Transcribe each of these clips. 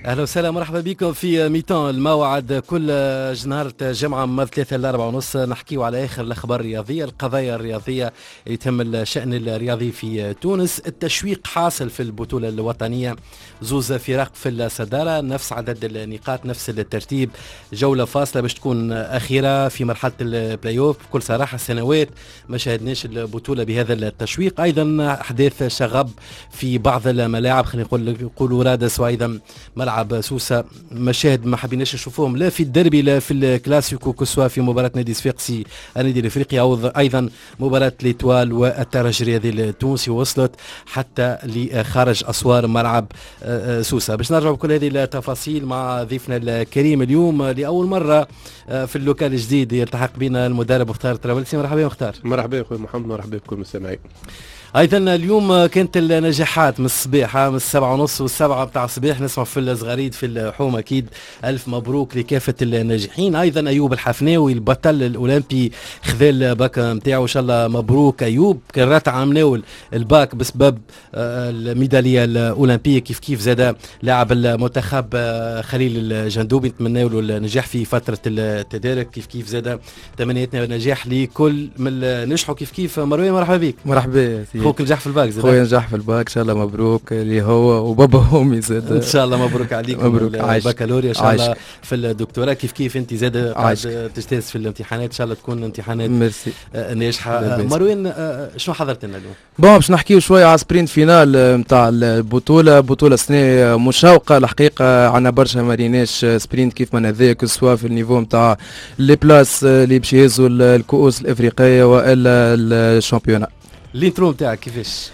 اهلا وسهلا مرحبا بكم في ميتان الموعد كل نهار جمعه من 3 ل 4 ونص نحكيو على اخر الاخبار الرياضيه، القضايا الرياضيه اللي تهم الشان الرياضي في تونس. التشويق حاصل في البطوله الوطنيه، زوز فرق في الصداره، نفس عدد النقاط، نفس الترتيب، جوله فاصله باش تكون اخيره في مرحله البلاي اوف. بكل صراحه سنوات ما شاهدناش البطوله بهذا التشويق. ايضا احداث شغب في بعض الملاعب، خلينا نقولوا رادس، وايضا ملعب سوسة، مشاهد ما حبيناش نشوفوهم لا في الدربي لا في الكلاسيكو، كسوا في مباراة نادي صفاقسي النادي الافريقي او ايضا مباراة ليتوال والترجي الرياضي التونسي، وصلت حتى لخارج اسوار ملعب سوسة. باش نرجع بكل هذه التفاصيل مع ضيفنا الكريم اليوم لاول مرة في اللوكال الجديد يلتحق بنا المدرب مختار طرابلسي. مرحبا يا مختار. مرحبا يا اخوي محمد، مرحبا بكل المستمعين. ايضا اليوم كانت النجاحات من الصباح، من 7:30 والسبعة بتاع الصباح نسمع في الصغاريد في الحوم. اكيد الف مبروك لكافه الناجحين. ايضا ايوب الحفناوي البطل الاولمبي خذا الباك نتاعو، ان شاء الله مبروك ايوب. كان راتع مناول الباك بسبب الميداليه الاولمبيه، كيف زاد لاعب المنتخب خليل الجندوبي، نتمنى له النجاح في فتره التدارك. كيف زاد تمنياتنا بالنجاح لكل من نجحوا. كيف مروان مرحبا بك. مرحبا خوك نجح في الباك، خويا نجح في الباك ان شاء الله، مبروك اللي هو وبابا وامي زاد ان شاء الله. مبروك عليكم. مبروك. البكالوريا ان شاء الله في الدكتوراه. كيف انت زاد قاعد تجتاز في الامتحانات، ان شاء الله تكون امتحانات ناجحه. مروان شنو حضرت لنا اليوم؟ باش نحكيو شويه على سبرينت فينال نتاع البطوله سنه مشوقه الحقيقه. عندنا برشا ماريناش سبرينت كيف ما هذايا، كسوا في النيفو نتاع لي بلاس اللي باش يهزوا الكؤوس الافريقيه والا الشامبيونات. الانترو نتاعك كيفاش؟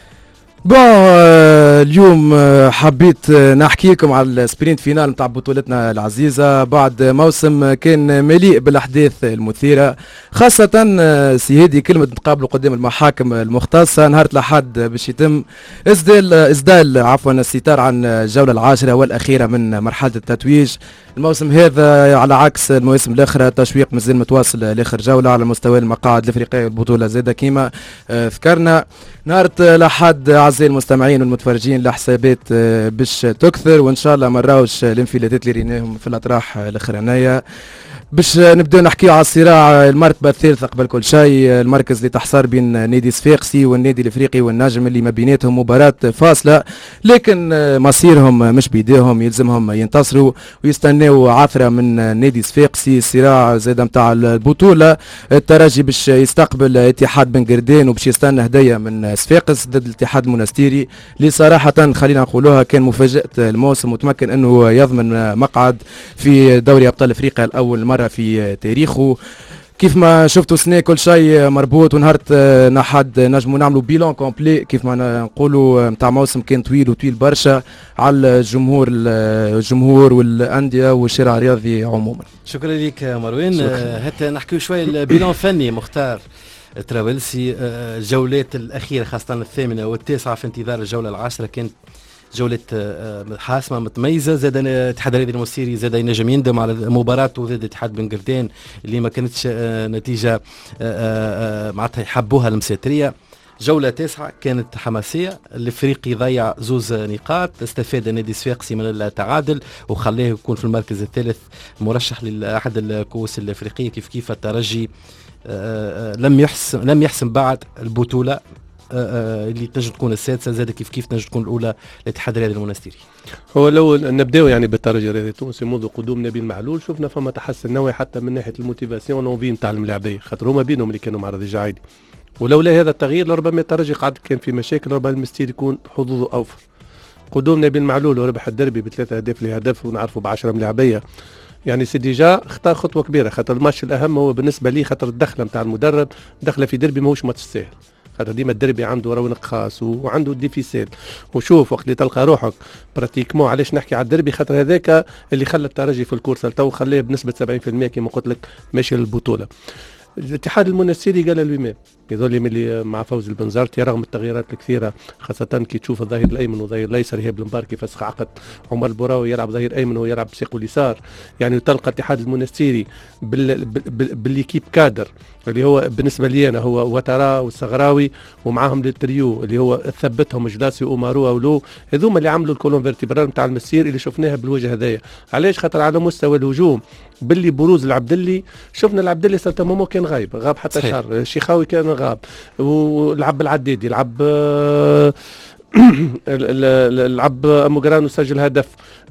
اليوم حبيت نحكي لكم على السبرينت فينال نتاع بطولتنا العزيزة بعد موسم كان مليء بالأحداث المثيرة، خاصة سيدي كلمة نتقابلوا قدام المحاكم المختصة نهار الأحد باش يتم إسدال الستار عن الجولة العاشرة والأخيرة من مرحلة التتويج. الموسم هذا على عكس المواسم الأخرى التشويق مازال متواصل لآخر جولة على مستوى المقاعد الأفريقية والبطولة زادة كيما ذكرنا. نهار الأحد أعزائي المستمعين والمتفرجين الحسابات باش تكثر، وإن شاء الله ما نراوش الانفلاتات اللي ريناهم في الأطراح الأخرانية. باش نبداو نحكيو على الصراع المرتبة الثالثة قبل كل شيء، المركز اللي تحصر بين نادي صفاقسي والنادي الافريقي والنجم اللي ما بيناتهم مباراة فاصلة، لكن مصيرهم مش بيديهم، يلزمهم ينتصروا ويستناو عثرة من نادي صفاقسي. الصراع زاد متاع البطولة، الترجي باش يستقبل اتحاد بن قردان وباش يستنى هدية من صفاقس ضد الاتحاد المنستيري اللي صراحة خلينا نقولوها كان مفاجأة الموسم وتمكن انه يضمن مقعد في دوري ابطال افريقيا الاول مرة في تاريخه. كيف ما شفتوا سنة كل شيء مربوط، ونهارت نحد نجموا نعملوا بيلون كومبلي كيف ما نقولوا نتاع موسم كان طويل برشا على الجمهور والانديه والشارع الرياضي عموما. شكرا لك مروان. حتى نحكيو شويه البيلون فني مختار طرابلسي. الجولات الاخيره خاصه الثامنه والتاسعه في انتظار الجوله العاشره كانت جولة حاسمة متميزة. زاد الاتحاد الرياضي المنستيري زاد ينجم يندم على مباراته ضد اتحاد بن قردان اللي ما كانتش نتيجة معناتها يحبوها المسيطرية. جولة 9 كانت حماسية، الافريقي ضيع 2 نقاط، استفاد النادي الصفاقسي من التعادل وخلاه يكون في المركز الثالث مرشح لأحد الكؤوس الافريقية. كيف الترجي لم يحسم بعد البطولة اللي تنجم تكون السادسه، زاد كيف تنجم تكون الاولى الاتحاد الرياضي المنستيري. هو لو نبداو يعني بالترجي الرياضي التونسي منذ قدوم نبيل معلول شفنا فما تحسن نوعي حتى من ناحيه الموتيفاسيون ونوفي نتاع الملاعبيه، خاطر هما بينهم اللي كانوا مع رضي عادي، ولولا هذا التغيير لربما الترجي قاعد كان في مشاكل، ربما المستيري يكون حظوظه اوفر. قدوم نبيل معلول وربح الدربي ب3 أهداف لهدف ونعرفوا ب10 ملاعبيه، يعني سي ديجا اختار خطوه كبيره، خاطر الماتش الاهم هو بالنسبه لي خاطر الدخله نتاع المدرب دخله في دربي ماهوش ماتش سهل، خاطر ديما الدربي عنده رونق خاص وعنده ديفيسيل. وشوف وقت اللي تلقى روحك براتيكمون، علاش نحكي على الدربي خاطر هذاك اللي خلى الترجي في الكورسه تو خلاه بنسبه 70% كما قلت لك ماشي للبطوله. الاتحاد المنستيري قال لويمام يظل ملي مع فوز البنزرتي رغم التغييرات الكثيره، خاصه كي تشوف الظهير الايمن والظهير الايسر هي بلمباركي فسخ عقد، عمر البراوي يلعب ظهير ايمن ويلعب بساقه اليسار، يعني وتلقى اتحاد المنستيري بالليكيب كادر اللي هو بالنسبه لي انا هو وترا والصغراوي ومعاهم التريو اللي هو ثبتهم جلاسي ومارو اولو، هذوما اللي عملوا الكولون فيرتيبرال نتاع المسير اللي شفناها بالوجه هذايا. علاش؟ خاطر على مستوى الهجوم باللي بروز العبدلي، شفنا العبدلي سالتمومو كان غاب حتى شهر، الشيخاوي كان غاب، ولعب العديدي لعب لعب اموغرانو سجل هدف.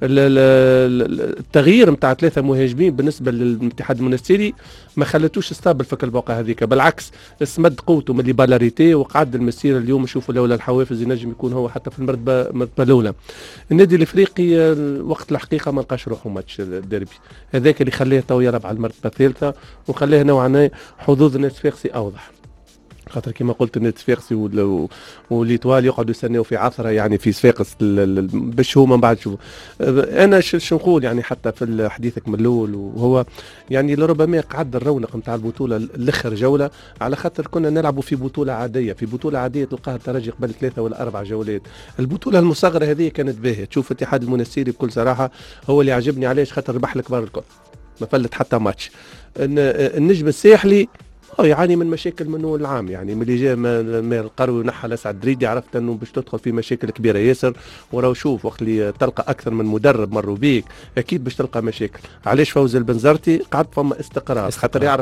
التغيير نتاع 3 مهاجمين بالنسبه للاتحاد المنستيري ما خلتوش ستابل في البقعه هذيك، بالعكس اسمد قوته من ليبالاريتي وقعد المسيره. اليوم نشوفوا لولا الحوافز ينجم يكون هو حتى في المرتبه الاولى. النادي الافريقي وقت الحقيقه ما لقاش روحه ماتش الديربي هذاك اللي خلاه تو يلعب على المرتبه الثالثه وخلاه نوعا ما حظوظ النادي الصفاقسي اوضح، خاطر كما قلت النادي الصفاقسي وليتوال يقعدوا يستناو في عثره يعني في صفاقس باش هو من بعد. شوفوا انا شو نقول يعني حتى في حديثك من الاول، وهو يعني لربما قعد الرونق نتاع البطوله الاخر جوله على خاطر كنا نلعبوا في بطوله عاديه، في بطوله عاديه تلقاها الترجي قبل 3 ولا 4 جولات. البطوله المصغره هذه كانت باهيه. تشوف الاتحاد المنستيري بكل صراحه هو اللي عجبني، علاش؟ خاطر ربح الكبار الكل ما فلت حتى ماتش. النجم الساحلي يعاني من مشاكل منه العام، يعني ملي جاء ما القروي ونحى الاسعد دريدي عرفت انه باش تدخل في مشاكل كبيره ياسر. وراه شوف وقت اللي تلقى اكثر من مدرب مروا بيك اكيد باش تلقى مشاكل. علاش فوز البنزرتي قعد فما استقرار خاطر يعرف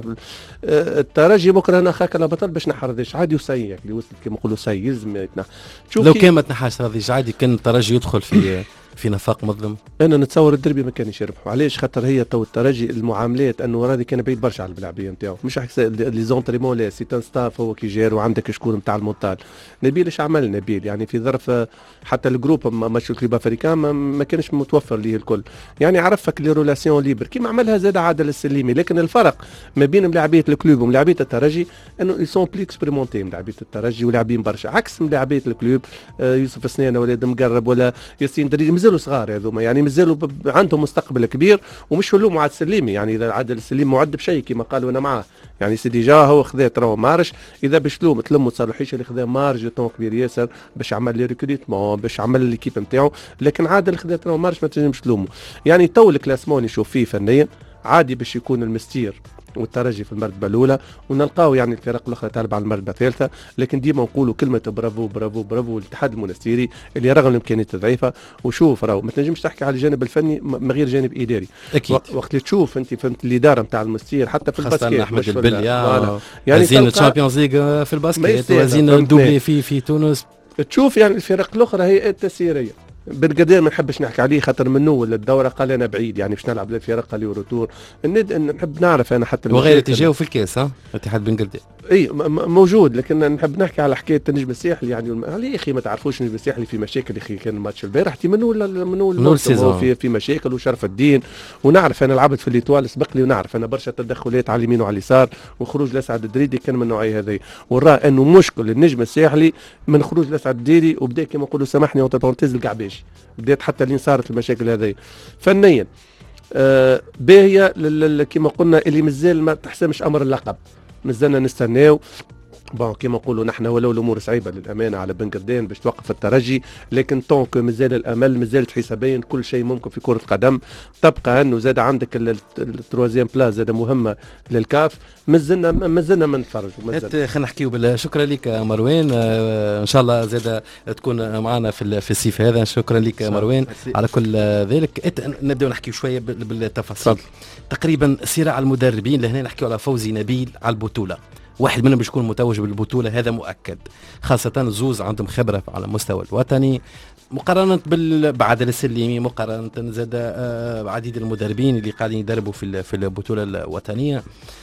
الترجي بكره انا خاك لا بطل باش نحردش عادي وسيء اللي وصلت كما نقولوا سيء يلزم يتنحى. لو كان ما تنحاش رضيج عادي كان الترجي يدخل في نفاق مظلم. انا نتصور الدربي ما كانش يربحوا. علاش؟ خاطر هي تو الترجي المعاملات انه راضي كان بعيد برشا على اللاعبيه نتاعو، مش لي زونتريمون لا سيتان ستاف هو كي جير وعندك شكون نتاع المونتال. نبيل ايش عمل نبيل يعني في ظرف حتى الجروب ماتش الكلوب افريكان ما كانش متوفر ليه الكل، يعني عرفك لي رولاسيون ليبر كيما عملها زاد عادل السليمي. لكن الفرق ما بين ملاعبيه الكلوب وملاعبيه الترجي انه يسون بلي اكسبيريمونتي ملاعبيه الترجي ولاعبين برشا عكس ملاعبيه الكلوب. يوسف سنينه ولاد مقرب ولا ياسين دريدي مازالوا صغار هذوما، يعني مازالوا عندهم مستقبل كبير ومش نلوموا على السليمي. يعني اذا عادل السليم معد بشيء كما قالوا انا معاه، يعني سيدي جا هو خذا ترى مارش، اذا باش تلموا تصالحيش اللي خذا مارج طون كبير ياسر باش عمل لي ريكروتمون باش عمل ليكيب نتاعو. لكن عادل خذا ترى مارش ما تنجمش تلوموا. يعني تو الكلاسمون نشوف فيه فنيا عادي باش يكون المستير والترجي في المرتبه الاولى ونلقاو يعني الفرق الاخرى تلعب على المرتبه الثالثه. لكن ديما نقولوا كلمه برافو برافو برافو للاتحاد المنستيري اللي رغم الامكانيات الضعيفه. وشوف راهو ما تنجمش تحكي على الجانب الفني من غير جانب اداري. اكيد وقت اللي تشوف انت فهمت الاداره نتاع المستير حتى في الباسكيت احمد البليا يعني زين الشامبيونز ليج في الباسكيت وزين الدوبلي في تونس. تشوف يعني الفرق الاخرى هي التسييريه بالقدير ما نحبش نحكي عليه خاطر من اول الدوره قال انا بعيد يعني باش نلعب للفرق قال لي روتور نحب نعرف انا حتى وغير تجاو في الكاس اتحاد بن قردان اي موجود. لكن نحب نحكي على حكايه النجم الساحلي يعني يا اخي ما تعرفوش النجم الساحلي في مشاكل. يا اخي كان الماتش البارح من اول في مشاكل وشرف الدين. ونعرف انا لعبت في الليتوال سبق لي ونعرف انا برشا تدخلات على اليمين وعلى اليسار وخروج لاسعد الدريدي كان من النوعيه هذه. وراه انه مشكل النجم الساحلي من خروج لاسعد الدريدي وبدا كما نقولوا سامحني وتبارتيز الكعباش بدات حتى لين صارت المشاكل هذه فنيا باهيه كما قلنا اللي مازال ما تحسمش امر اللقب مازلنا نستناو. بون كما نقولوا نحن ولو الامور صعيبه للامانه على بن قردان باش توقف الترجي. لكن طونك مازال الامل مازالت حسابيا كل شيء ممكن في كره قدم. تبقى انه زاد عندك التروازيام بلاس زاد مهمه للكاف مازلنا ما نتفرجوا. خلينا نحكيو شكرا لك مروان. ان شاء الله زاد تكون معنا في الصيف هذا. شكرا لك مروان على كل ذلك. نبداو نحكيو شويه بالتفاصيل. تقريبا صراع المدربين لهنا نحكيو على فوزي نبيل على البطوله. واحد منهم باش يكون متوج بالبطوله هذا مؤكد، خاصه زوز عندهم خبره على المستوى الوطني مقارنه بعادل السليمي مقارنه زاد عديد المدربين اللي قاعدين يدربوا في البطوله الوطنيه.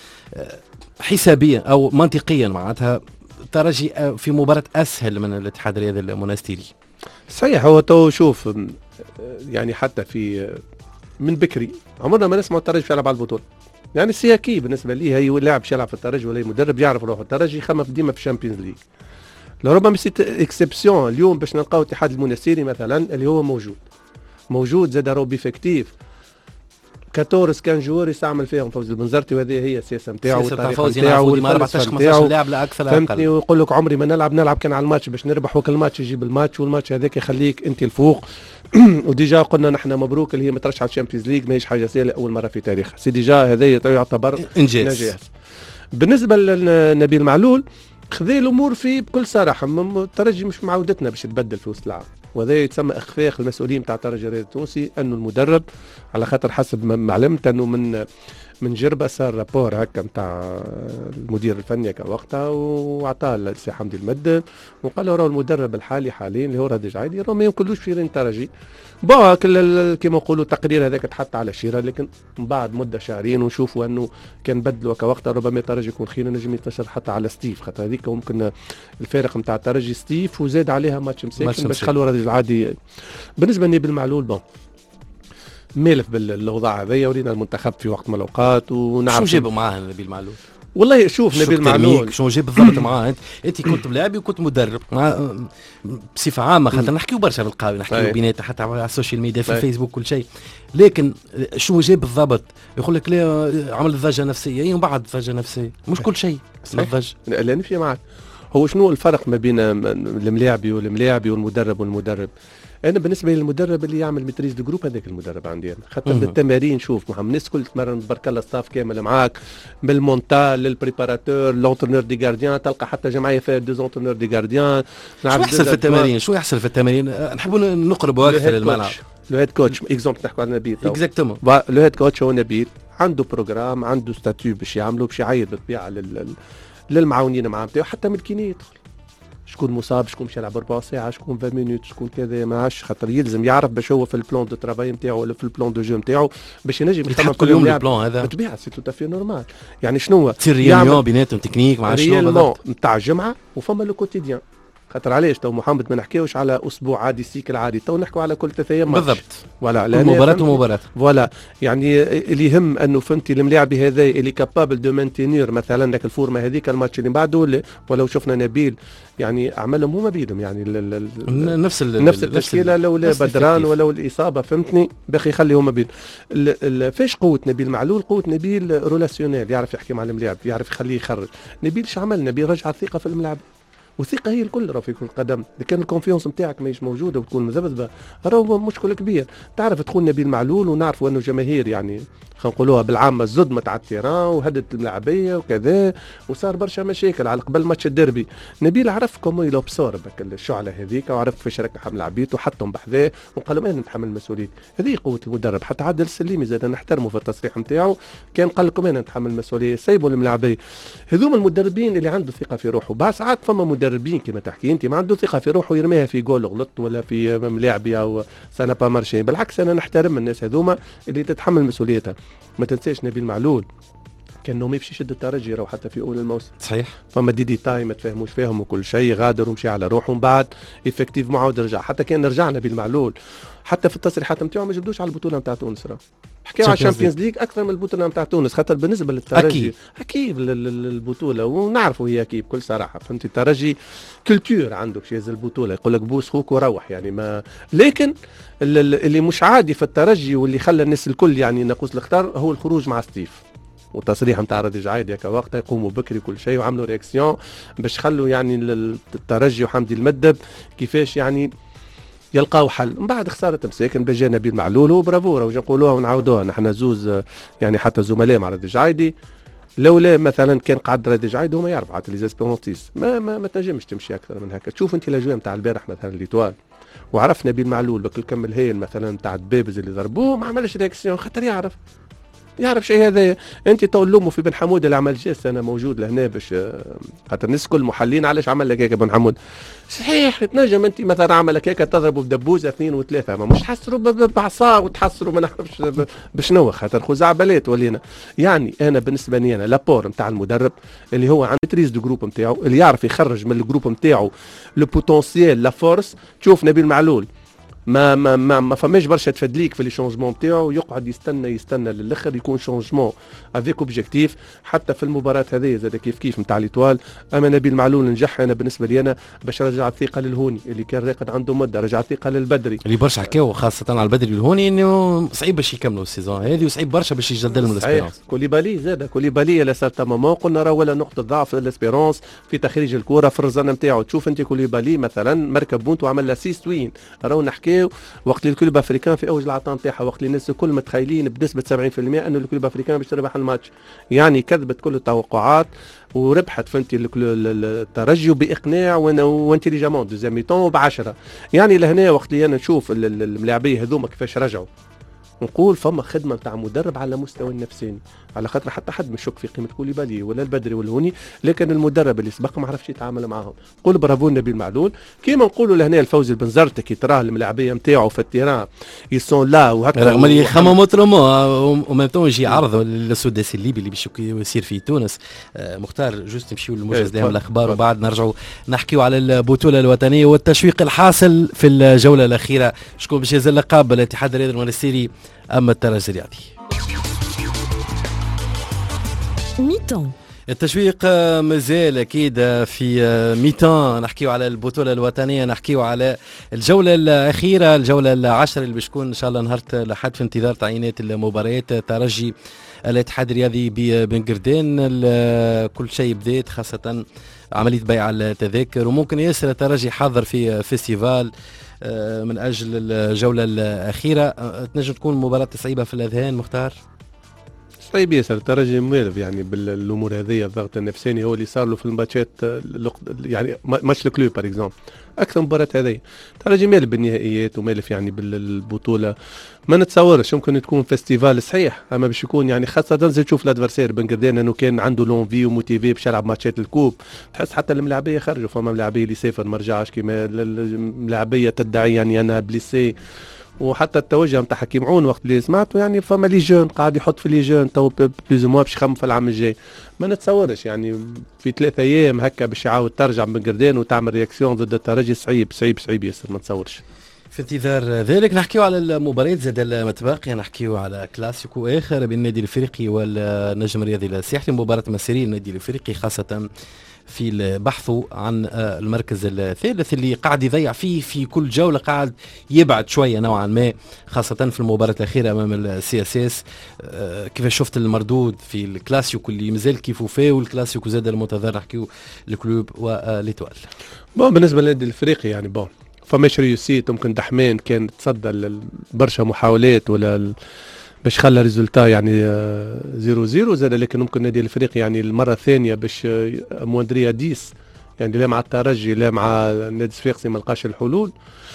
حسابيا او منطقيا معناتها ترجي في مباراه اسهل من الاتحاد الرياضي المنستيري. صحيح. هو تو شوف يعني حتى في من بكري عمرنا ما نسمع الترجي يلعب على البطوله. يعني السياكي بالنسبه لي هي لاعب يلعب في الترجي ولا مدرب يعرف روحه. الترجي خمم ديما في الشامبيونز ليج. لربما سيت اكسبسيون اليوم باش نلقاو الاتحاد المنستيري مثلا اللي هو موجود زاد راهو بيفكتيف 14 كان جوار يستعمل فيهم فوزي البنزرتي، وهذه هي السياسه نتاعو والطريقه نتاعو والفلسفه 14 لاعب لا اكثر لا اقل. فهمتني؟ ويقول لك عمري ما نلعب كان على الماتش باش نربح، وكل ماتش يجيب الماتش، والماتش هذاك يخليك انت الفوق. وديجا قلنا نحن مبروك اللي هي مترشحه الشامبيونز ليج، ماهيش حاجه سهله اول مره في تاريخها، سي ديجا هذا يعتبر انجاز. بالنسبه لنبيل معلول خذي الامور فيه بكل صراحه، الترجي مش معودتنا باش تبدل في وسط العام، وهذا يتسمى اخفاق المسؤولين تاع الترجي التونسي، انه المدرب على خاطر حسب ما علمت انه من جربه صار رابور هكا نتاع المدير الفني وقتها، وعطاه السي حمدي المد وقال له راهو المدرب الحالي حاليا اللي هو رادي جعيدي راهو ما يمكنلوش في الترجي. كما نقولوا التقرير هذاك تحط على الشيره، لكن من بعد مده شهرين ونشوفوا انه كان بدلوا وقتها ربما الترجي يكون خير، نجم ينتشر حتى على ستيف، خاطر هذيك ممكن الفارق نتاع الترجي ستيف وزاد عليها ماتش مساكن باش خلوا رادي العادي. بالنسبه لنبيل معلول مالف بالاوضاع هذيا، ورينا المنتخب في وقت من الاوقات ونعرف شو جابوا معاه نبيل معلول. والله شوف نبيل معلول شو جاب بالضبط معاه. انت كنت ملاعب وكنت مدرب بصفه عامه، خاطر نحكيو برشا بالقهوه، نحكيو بيناتنا حتى على السوشيال ميديا في الفيسبوك كل شيء، لكن شو جاب بالضبط؟ يقول لك لا عمل ضجه نفسيه، ومن بعد ضجه نفسيه مش كل شيء الضجه. لا نمشي معك. هو شنو الفرق ما بين الملاعبي والمدرب؟ انا بالنسبه للمدرب اللي يعمل ميتريز دو جروب، هذاك المدرب عندي انا، خاطر بالتمارين شوف محمد الناس الكل تمرن تبارك الله، ستاف كامل معاك، من المونتال للبريباراتور لونترنور دي غارديان، تلقى حتى جمعيه فيها دو زونترنور دي غارديان. شو يحصل في التمارين؟ نحبوا نقربوا اكثر للملعب. لو هيد كوتش اكزومبل نحكوا على نبيل اكزاكتومون، لو هيد كوتش هو نبيل عنده بروجرام، عنده ستاتيو باش يعملوا، باش يعيط بالطبيعه للمعاونين معاه نتاعو، حتى من كي يدخل شكون مصاب، شكون مش يلعب 4 ساعة، شكون 20 مينوت، شكون كذا، ما عادش خاطر يلزم يعرف باش هو في البلان دو ترافاي نتاعو ولا في البلان دو جو نتاعو باش ينجم يتحمل كل يوم البلان هذا. بالطبيعة سي تو تافي نورمال. يعني شنو تصير ريونيون بيناتهم تكنيك مع شنو بالضبط نتاع الجمعة، وفما لو كوتيديان. خاطر علاش تو محمد ما نحكيوش على اسبوع عادي سيكل عادي، تو نحكوا على كل 3 ايام بالضبط. ولا مباراة فوالا. يعني اللي يهم انه فهمتي الملاعب هذا اللي كابابل دو مانتينير مثلا لك الفورمه هذيك الماتش اللي بعده، ولو شفنا نبيل يعني اعمالهم هما بيدهم، يعني نفس التشكيله لولا بدران ولو الاصابه فهمتني باقي يخلي هما بيد. فاش قوه نبيل معلول؟ قوه نبيل رولاسيونيل، يعرف يحكي مع الملاعب، يعرف يخليه يخرج. نبيل شو عمل؟ نبيل رجع الثقه في الملعب، والثقه هي الكل راه في كل قدم. اذا كان الكونفيونس نتاعك ماهيش موجوده وتكون مذبذبه راهو مشكل كبير. تعرف تكون نبيل معلول ونعرفوا انه جماهير يعني خلينا نقولوها بالعامه الزدمت على التيران وهدت الملاعبيه وكذا، وصار برشا مشاكل على قبل ماتش الديربي. نبيل عرف كومو يلوبسور الشعله هذيك، وعرف كيفاش ركح ملاعبيته وحطهم بحذاه وقال لهم انا نتحمل المسؤوليه. هذه قوه المدرب. حتى عادل السليمي زاد نحترمه في التصريح نتاعو، كان قال لكم انا نتحمل المسؤوليه، سيبوا الملاعبيه. هذوما المدربين اللي عنده ثقه في روحه. بعد ساعات فما مدربين كما تحكي انت ما عنده ثقه في روحه يرميها في جول غلط ولا في ملاعبي او سانا با مارشي. بالعكس انا نحترم الناس هذوما اللي تتحمل مسؤوليتها. ما تنساش نبيل معلول كان ما يمشي يشد الترجي راهو حتى في اول الموسم، صحيح. فما ديدي تايم ما تفهموش فيهم وكل شيء، غادر ومشي على روحه، ومن بعد افكتيف معاود رجع. حتى كان رجع نبيل معلول حتى في التصريحات نتاعو ما جبدوش على البطوله نتاع تونس، راه حكيوا على الشامبيونز ليج اكثر من البطوله نتاع تونس، خاطر بالنسبه للترجي اكيد البطوله، ونعرفوا هي اكيد بكل صراحه فهمتي. الترجي كولتور عنده شيء زي البطوله، يقول لك بوس خوك وروح يعني ما. لكن اللي مش عادي في الترجي واللي خلى الناس الكل يعني ناقوس الختار هو الخروج مع ستيف والتصريح نتاع رادي جعيد ياك وقتها يقوموا بكري كل شيء، وعملوا رياكسيون باش خلوا يعني الترجي وحمدي المدب كيفاش يعني يلقاو حل. من بعد خساره مساكن بجا نبيل معلول وبرافو راهو نقولوها ونعاودوها، نحن زوز يعني حتى زملاء مع رادي جعيدي لولا مثلا كان قعد رادي جعيد هما يعرف عاد لي زاسبيرونتيس ما تنجمش تمشي اكثر من هكا. تشوف انت الاجواء نتاع البارح مثلا ليتوال، وعرف نبيل معلول بكل كمل هيل مثلا نتاع الدبابز اللي ضربوه ما عملش رياكسيون، خاطر يعرف شيء هذا. انت تولموا في بن حمود اللي عمل جيست، انا موجود لهنا باش خاطر الناس كل محلين علاش عمل لك هيك بن حمود. صحيح تنجم انت مثلا عمل لك هيك تضربوا بدبوزه 2 و3، ما مش تحسروا بعصا وتحسروا ما نعرفش بشنو، خاطر خزعبلات ولينا. يعني انا بالنسبه لي انا لابور نتاع المدرب اللي هو عنده تريز دو جروب نتاعو، اللي يعرف يخرج من الجروب نتاعو لو بوتونسييل لا فورس. تشوف نبيل معلول ما فماش برشا تفدليك في لي شونجمون نتاعو، يقعد يستنى للاخر يكون شونجمون افيك اوبجيكتيف. حتى في المباراه هذه زاد كيف نتاع ليتوال، اما نبيل معلول نجح انا بالنسبه لي انا باش رجع الثقه للهوني اللي كان راقد عنده مده، رجع الثقه للبدري اللي برشا حكاو خاصه على البدري والهوني انه صعيب باش يكملوا السيزون هذه، وصعيب برشا باش يجدد لهم الاسبيرونس. كوليبالي على سارتا مومون قلنا راه ولا نقطه ضعف الاسبيرونس في تخريج الكره في الرزانه نتاعو. تشوف انت كوليبالي مثلا مركب بونت وعمل اسيست وين، راهو نحكيو وقت الكلوب افريكان في اوج العطاء نتاعها، وقت اللي الناس الكل متخيلين بنسبه 70% انه الكلوب افريكان باش تربح الماتش، يعني كذبت كل التوقعات وربحت فهمتي الترجي باقناع وانتليجامون دوزيام ميتون ب10. يعني لهنا وقت اللي انا نشوف الملاعبيه هذوما كيفاش رجعوا، نقول فما خدمه نتاع مدرب على مستوى النفساني، على خاطر حتى حد مش شك في قيمه كوليبالي ولا البدري والهوني، لكن المدرب اللي سبق ما عرفش يتعامل معاهم. نقول برافو نبيل معلول، كيما نقولوا لهنا الفوزي بن زرتة كي تراه الملاعبيه نتاعو في التيران يسون لا وهكا رغم اللي يخمموا طرمو ومام طون يجي عرض للسداسي الليبي اللي باش يصير في تونس. مختار جوست نمشيو للموجز لهم الاخبار وبعد نرجعوا نحكيو على البطوله الوطنيه والتشويق الحاصل في الجوله الاخيره. شكون باش يهز اللقب؟ الاتحاد الرياضي المنستيري اما الترجي الرياضي. ميتون التشويق مازال اكيد في ميتان. نحكيو على البطوله الوطنيه، نحكيو على الجوله الاخيره، الجوله العاشره اللي باش تكون ان شاء الله نهار الاحد في انتظار تعيينات المباريات. ترجي الاتحاد الرياضي بن قردان، كل شيء بدات خاصه عمليه بيع التذاكر، وممكن ياسر الترجي حاضر في فيستيفال من اجل الجوله الاخيره. تنجم تكون مباراه صعيبه في الاذهان مختار؟ طيب ياسر الترجي موالف يعني بالامور هذه، الضغط النفساني هو اللي صار له في الماتشات، يعني ماتش الكلوب باغ اكزومبل اكثر مباراه هذه. الترجي مالف بالنهائيات ومالف يعني بالبطوله، ما نتصورش ممكن تكون فيستيفال صحيح، اما باش يكون يعني خاصه زي تشوف الادفرسير بن قردان انه كان عنده لونفي وموتيفي باش يلعب ماتشات الكوب. تحس حتى الملاعبيه خرجوا، فما ملاعبيه اللي سافر ما رجعش، كيما الملاعبيه تدعي يعني انا بليسي. وحتى التوجه نتاع حكيم عون وقت اللي سمعته يعني فما لي جون قاعد يحط في لي جون تو بلوز موا باش يخمم في العام الجاي. ما نتصورش يعني في 3 ايام هكا باش يعاود ترجع من قردان وتعمل رياكسيون ضد الترجي. صعيب ياسر، ما نتصورش. في انتظار ذلك نحكيو على المباريات زاد المتبقيه، نحكيو على كلاسيكو اخر بين النادي الافريقي والنجم الرياضي الساحلي، مباراه مسيريه النادي الافريقي خاصه في البحث عن المركز الثالث اللي قاعد يضيع فيه في كل جولة، قاعد يبعد شوية نوعا ما خاصة في المباراة الأخيرة أمام السي اس اس. كيف شفت المردود في الكلاسيكو اللي مازال كيف فيه، والكلاسيكو زاد المنتظر نحكيو الكلوب وليتوال. بالنسبة للنادي الافريقي يعني فماش ريوسيت، ممكن دحمان كان تصدى برشا محاولات ولا باش خلى ريزولتا يعني 0-0 زاد، لكن ممكن النادي الافريقي يعني المره الثانيه باش مواندريا 10 يعني لا مع الترجي لا مع النادي الصفاقسي ما لقاش الحلول.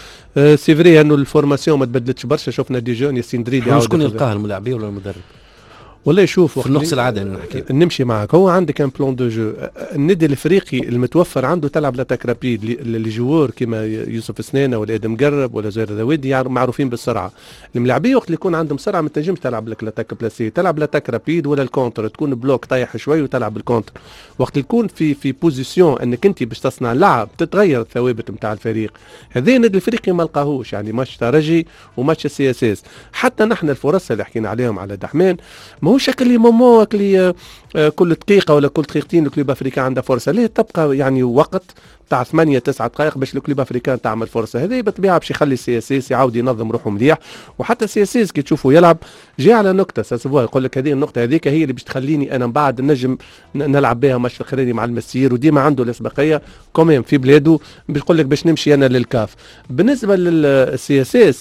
سي فري انه الفورماسيون ما تبدلتش برشا، شفنا دي جون ياسين دريدي شكون يلقاه الملاعبيه ولا المدرب؟ والله شوف في النقص العادي نحكي نمشي معك. هو عندك ان بلان دو جو، النادي الافريقي المتوفر عنده تلعب لاتاك رابيد، اللي جوار كيما يوسف سنانه ولا ادم مقرب ولا زهير ذويدي يعني معروفين بالسرعه. الملاعبيه وقت اللي يكون عندهم سرعه ما تنجمش تلعب لك لاتاك بلاسي، تلعب لاتاك رابيد ولا الكونتر، تكون بلوك طايح شوي وتلعب بالكونتر. وقت اللي يكون في بوزيسيون انك انت باش تصنع لعب تتغير الثوابت نتاع الفريق. هذا النادي الافريقي ما لقاهوش، يعني ماتش ترجي وماتش السي اس اس. حتى نحن الفرص اللي حكينا عليهم على دحمان ماهوش شكل مومون اللي كل دقيقه ولا كل دقيقتين الكلوب افريكان عنده فرصه، ليه تبقى يعني وقت تاع 8-9 دقائق باش الكلوب افريكان تعمل فرصه. هذه بالطبيعه باش يخلي السي اس اس يعاود ينظم روحه مليح. وحتى السي اس اس كي تشوفوا يلعب جاي على نقطه ساسفوا يقول لك هذه النقطه هذيك هي اللي باش تخليني انا من بعد نجم نلعب بها ماتش الاخراني مع المسير، وديما عنده الاسبقيه كوميم في بلاده بيقول لك باش نمشي انا للكاف. بالنسبه للسي اس اس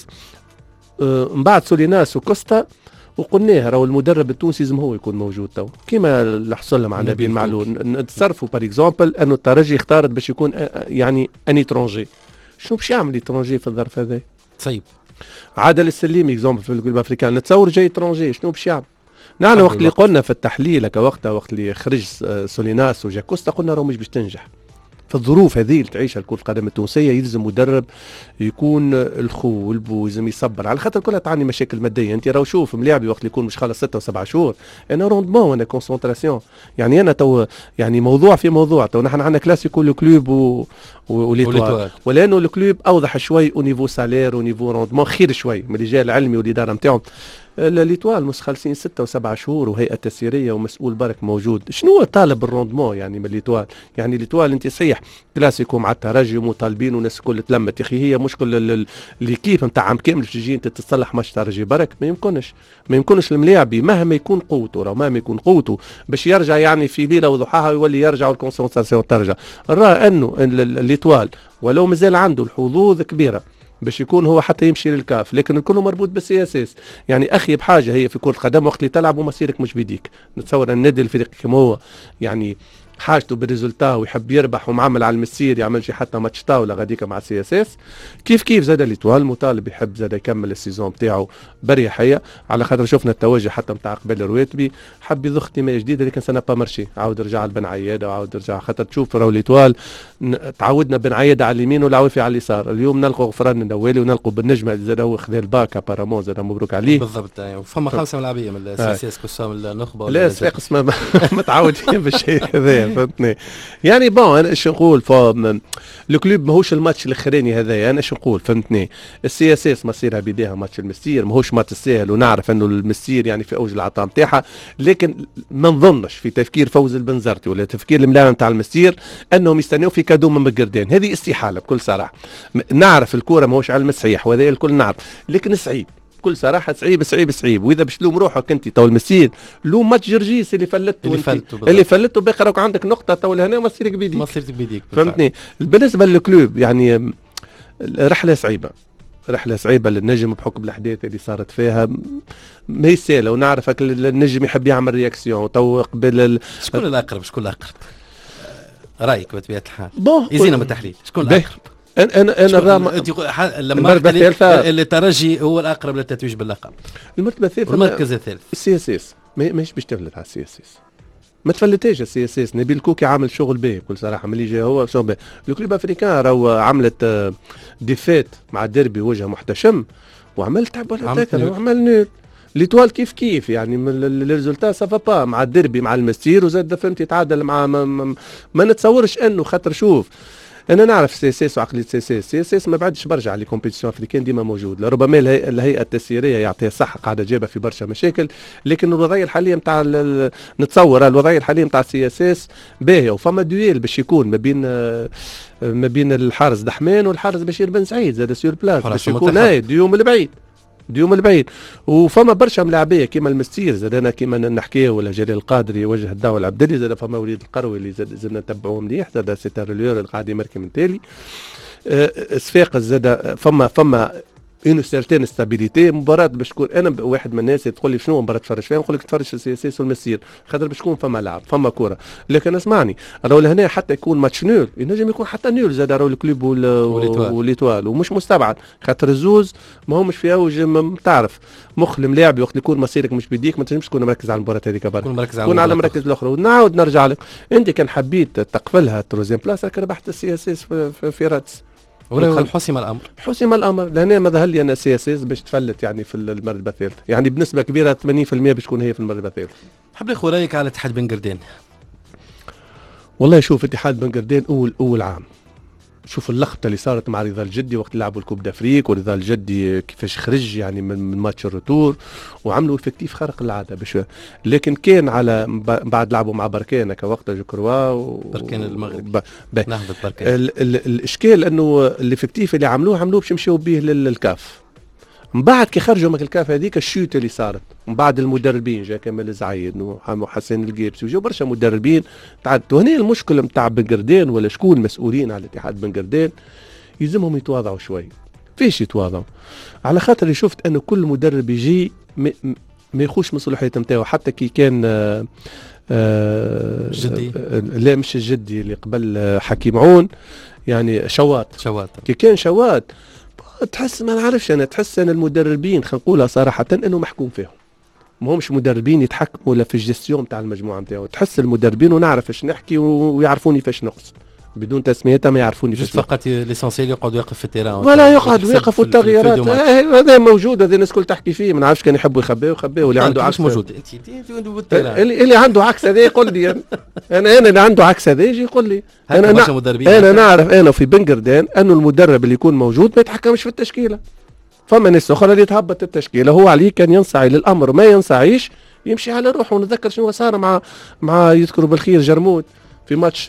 من بعد سوليناس وكوستا وقلناها راهو المدرب التونسي لازم هو يكون موجود تو كيما اللي حصل مع نبيل معلول. نتصرفوا بار اكزومبل انه الترجي اختارت باش يكون يعني ان اترونجي. شنو باش يعمل اترونجي في الظرف هذا؟ طيب عادل السليمي اكزومبل في الكلوب افريكان نتصور جاي اترونجي شنو باش يعمل؟ نحن وقت اللي قلنا في التحليل وقت اللي خرج سوليناس وجاكوستا قلنا راهو مش باش تنجح. في الظروف هذه اللي تعيشها كرة القدم التونسية يلزم مدرب يكون الخو والبو، لازم يصبر، على خاطر كلها تعاني مشاكل مادية. انت راهو شوف ملاعبي وقت اللي يكون مش خلص 6 و7 شهور انا روندمون انا كونسنتراسيون، يعني انا تو يعني موضوع في موضوع تو نحن عندنا كلاسيكو الكلوب وليتوال، ولانه الكلوب اوضح شوي او نيفو سالير او نيفو روندمون خير شوي من الرجال العلمي والاداره نتاعهم. ليتوال مخلصين 6 و7 شهور وهيئه تسييريه ومسؤول برك موجود، شنو طالب الروندمون يعني من ليتوال؟ يعني ليتوال انت صحيح كلاسيكو مع الترجي مطالبين والناس الكل تلمت، يا اخي هي مشكل ليكيب نتاع عام كامل تجي انت تتصلح ماتش ترجي برك، ما يمكنش الملاعبي مهما يكون قوته راه مهما يكون قوته باش يرجع يعني في ليله وضحاها ويولي يرجع والكونسنتراسيون ترجع. راه انه ليتوال ولو مازال عنده الحظوظ كبيره باش يكون هو حتى يمشي للكاف، لكن الكل مربوط بالسياسات. يعني اخي بحاجه هي في كره القدم وقت اللي تلعب ومسيرك مش بيديك، نتصور ان النادي الفريق كما هو يعني حاجته بالريزولتا ويحب يربح ومعمل على المسير يعمل شي حتى ماتش طاوله غاديك مع سي اس اس. كيف زاد ليتوال مطالب يحب زاد يكمل السيزون نتاعو بريحيه، على خاطر شفنا التوجه حتى نتاع قبل الرواتبي حب يضخ احتمال جديده لكن سنه با مارشي، عاود رجع لبن عياده وعاود رجع، خاطر تشوف راهو ليتوال تعودنا بن عياده على اليمين والعوافي على اليسار، اليوم نلقوا غفران النوالي ونلقوا بالنجمه زاد هو خذ الباك ابارامون زاد مبروك عليه بالضبط. فما 5 ملاعبيه من السي اس كسام النخبه لا صفاقس ما تعودين بالشيء هذا فهمتني. يعني بون انا ايش نقول الكلوب ماهوش الماتش الاخراني هذا، انا ايش نقول فهمتني، السي اس اس مصيرها بيديها ماتش المستير ماهوش ماتش سهل، ونعرف انه المستير يعني في اوج العطاء نتاعها، لكن ما نظنش في تفكير فوز البنزرتي ولا تفكير الملاعب نتاع المستير انهم يستناو في كادو من مقردين، هذه استحاله بكل صراحه. نعرف الكوره ماهوش علم صحيح وهذا الكل نعرف، لكن صعيب بكل صراحه صعيب. واذا باش تلوم روحك انت تو المسير لوم ماتش جرجيس اللي فلته باقي راك عندك نقطه تو لهنا مصيرك بيديك فهمتني. بالنسبه للكلوب يعني رحله صعيبه للنجم بحكم الاحداث اللي صارت فيها، ما يسالة ونعرفك النجم يحب يعمل رياكسيون تو قبل شكون الاقرب رايك بطبيعه الحال يزينا من التحليل شكون الاقرب؟ انا لما اللي ترجي هو الاقرب للتتويج باللقب، المرتبه الثالثه والمركز الثالث السي اس اس ماهيش باش تفلت على السي اس اس، ما تفلتاش السي اس اس. نبيل كوكي عامل شغل باهي بكل صراحه، ملي جا هو شغل باهي. الكلوب افريكان راهو عملت ديفيت مع الديربي وجه محتشم وعملت تعب وعمل نول. ليتوال كيف يعني الريزولتا سافا با مع الديربي مع المستير وزاد فهمت يتعادل مع ما نتصورش انه خاطر شوف انا نعرف سي اس اس وعقليه سي اس ما بعدش برجع لي كومبيتيسيون افريكان ديما موجود، لربما الهيئه التسييريه يعطيها صح قاعده جابه في برشا مشاكل، لكن الوضعيه الحاليه نتاع نتصور الوضعيه الحاليه نتاع سي اس باهيه، وفما دويل باش يكون ما بين الحارس دحمان والحارس بشير بن سعيد زاد سير بلاس باش يكون ديوم البعيد وفما برشا ملاعبيه كيما المستير زاد انا كيما نحكيه ولا جلال القادري وجه الدعوه العبدلي زاد فما وليد القروي اللي زاد نتبعوه مليح زاد سيتار اليور اللي قاعد يمركي من تالي صفاقس زاد فما اون سيرتين ستابيليتي. مباراه باش تكون انا واحد من الناس تقول لي شنو مباراه تفرج فيها، نقول لك تفرج في السي اس اس والمسير خاطر باش تكون فما لعب فما كوره، لكن اسمعني راهو لهنا حتى يكون ماتش نول ينجم يكون حتى نول زاد راهو الكلوب وليتوال ومش مستبعد خاطر الزوز ما همش في اوج تعرف مخ الملاعب وقت يكون مصيرك مش بيديك ما تنجمش تكون مركز على المباراه هذيك برك تكون على المراكز الاخرى. ونعاود نرجع لك انت كان حبيت تقفلها تروزيام بلاس راك ربحت السي اس اس في راتس حسم الامر لهنا ما ظهر لي انا سي اس اس باش تفلت يعني في المرتبه الثالثه، يعني بنسبه كبيره 80% باش تكون هي في المرتبه الثالثه. حاب ناخذ رايك على اتحاد بن قردان. والله شوف اتحاد بن قردان اول عام شوف اللخبطه اللي صارت مع رضا الجدي وقت لعبوا الكوب دافريك، ورضا الجدي كيفاش خرج يعني من ماتش الروتور وعملوا افكتيف خارق العاده باش، لكن كان على بعد لعبوا مع بركان كوقت جكروا بركان المغرب نهضه بركان. الاشكال انه الافكتيف اللي عملوه باش يمشيو به للكاف، من بعد كي خرجوا من الكاف هذيك الشوت اللي صارت من بعد المدربين جا كمال الزعيد وحسين القيبسي وجاو برشا مدربين تعدوا. هنا المشكله نتاع بن قردان ولا شكون المسؤولين على الاتحاد بن قردان يلزمهم يتواضعوا شوي. فيش يتواضعوا؟ على خاطر شفت انه كل مدرب يجي ما يخوش من صلاحيته نتاعو، حتى كي كان جدي لا مش الجدي اللي قبل حكيم عون يعني شواط كي كان شواط تحس ما نعرفش انا تحس ان المدربين خلينا نقولها صراحه انه محكوم فيهم، ما همش مدربين يتحكموا ولا في الجستيون تاع المجموعه نتاعو. تحس المدربين ونعرف ايش نحكي ويعرفوني فاش نقص بدون تسميتها ما يعرفوني جست فقط ليسونسيال يقعد يوقف في التيران ولا يقعد ويقف والتغييرات هذا موجود. هذا الناس الكل تحكي فيه ما نعرفش كان يحبوا يخبيه واللي عنده عكس موجود اللي عنده عكس هذا يقول لي انا اللي عنده عكس هذا يجي يقول لي انا نعرف انا في بنقردان انه المدرب اللي يكون موجود ما يتحكمش في التشكيله. فما ناس اخرى اللي تهبط التشكيله هو عليه كان ينصعي للامر ما ينصعيش يمشي على روحه. ونتذكر شنو صار مع يذكروا بالخير جرمود في ماتش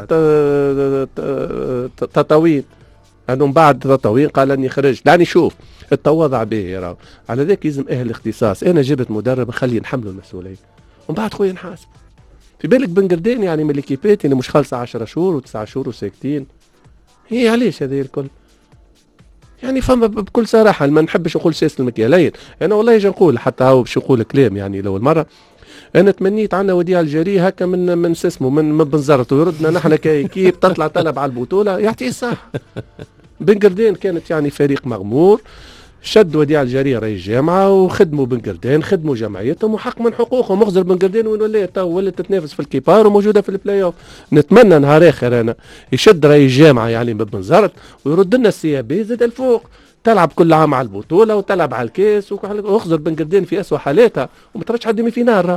تطاوين انه بعد تطاوين قال اني خرج. يعني شوف التواضع به يرى على ذاك يلزم اهل الاختصاص. انا جبت مدرب خليه نحمله المسؤوليه ومن بعد خويا نحاسب. في بالك بنقردين يعني من الكيبات اللي مش خالصه 10 شهور و9 شهور وساكتين. هي علاش هذه الكل يعني فما بكل صراحه ما نحبش نقول سياسه المكيالين. انا والله جا نقول حتى هو باش نقول كلام يعني لو المره انا تمنيت عنا وديع الجري هكا من اسمه من بنزرت ويردنا نحن كيكيب تطلع طلب على البطوله يعطيه الصح. بنقردين كانت يعني فريق مغمور شد وديع الجري رئيس جامعه وخدموا بنقردين خدموا جمعيتهم وحق من حقوقهم. مخزر بنقردين وين ولات تو ولات تتنافس في الكبار وموجوده في البلاي اوف. نتمنى نهار اخر انا يشد رئيس جامعه يعني من بنزرت ويرد لنا السيابي زاد الفوق تلعب كل عام على البطوله وتلعب على الكاس واخزر بنقردين في اسوء حالاتها وما ترجعش حد في نار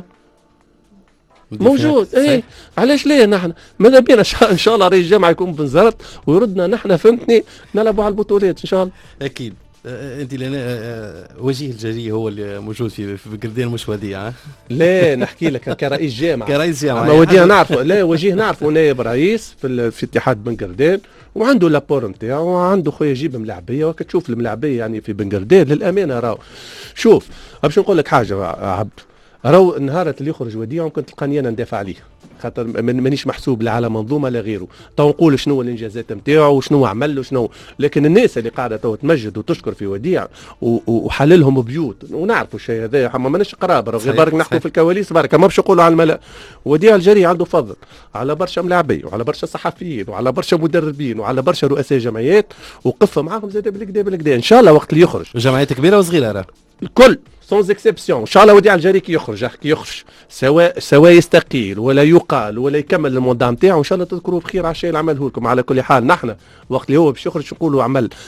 موجود. ايه علاش ليه نحن ماذا بينا ان شاء الله رئيس الجامعه يكون بنزرت ويردنا نحن فهمتني نلعبوا على البطولات ان شاء الله. اكيد. انت لنا وجيه الجري هو اللي موجود في بنقردين مش وديع. لا نحكي لك كرئيس جامعه. كرئيس جامعه ما وديع نعرفه. لا وجيه نعرفه نائب رئيس في اتحاد بنقردين وعنده لابور نتاعو وعنده خويا جيب ملاعبيه وكتشوف الملاعبيه يعني في بنقردين للامانه. راهو شوف باش نقول لك حاجه عبد راهو النهار اللي يخرج وديع ممكن تلقاني انا ندافع عليه خاطر مانيش محسوب لا على منظومه لا غيره. تو نقول شنو الانجازات نتاعو وشنو عمل وشنو. لكن الناس اللي قاعده تو تمجد وتشكر في وديع وحللهم بيوت ونعرفوا الشيء هذا ما ماناش قرابه غير برك نحكوا في الكواليس برك ما باش نقولوا على الملأ. وديع الجري عنده فضل على برشا ملاعبيه وعلى برشا صحفيين وعلى برشا مدربين وعلى برشا رؤساء جمعيات وقف معاهم زاد بالكدا ان شاء الله وقت اللي يخرج. جمعيات كبيره وصغيره راه الكل سونز اكسبسيون ان شاء الله. وديع الجري كي يخرج سواء يستقيل ولا يقال ولا يكمل الموندام نتاعو ان شاء الله تذكروه بخير على الشيء اللي عمله لكم. على كل حال نحن وقت اللي هو باش يخرج نقولوا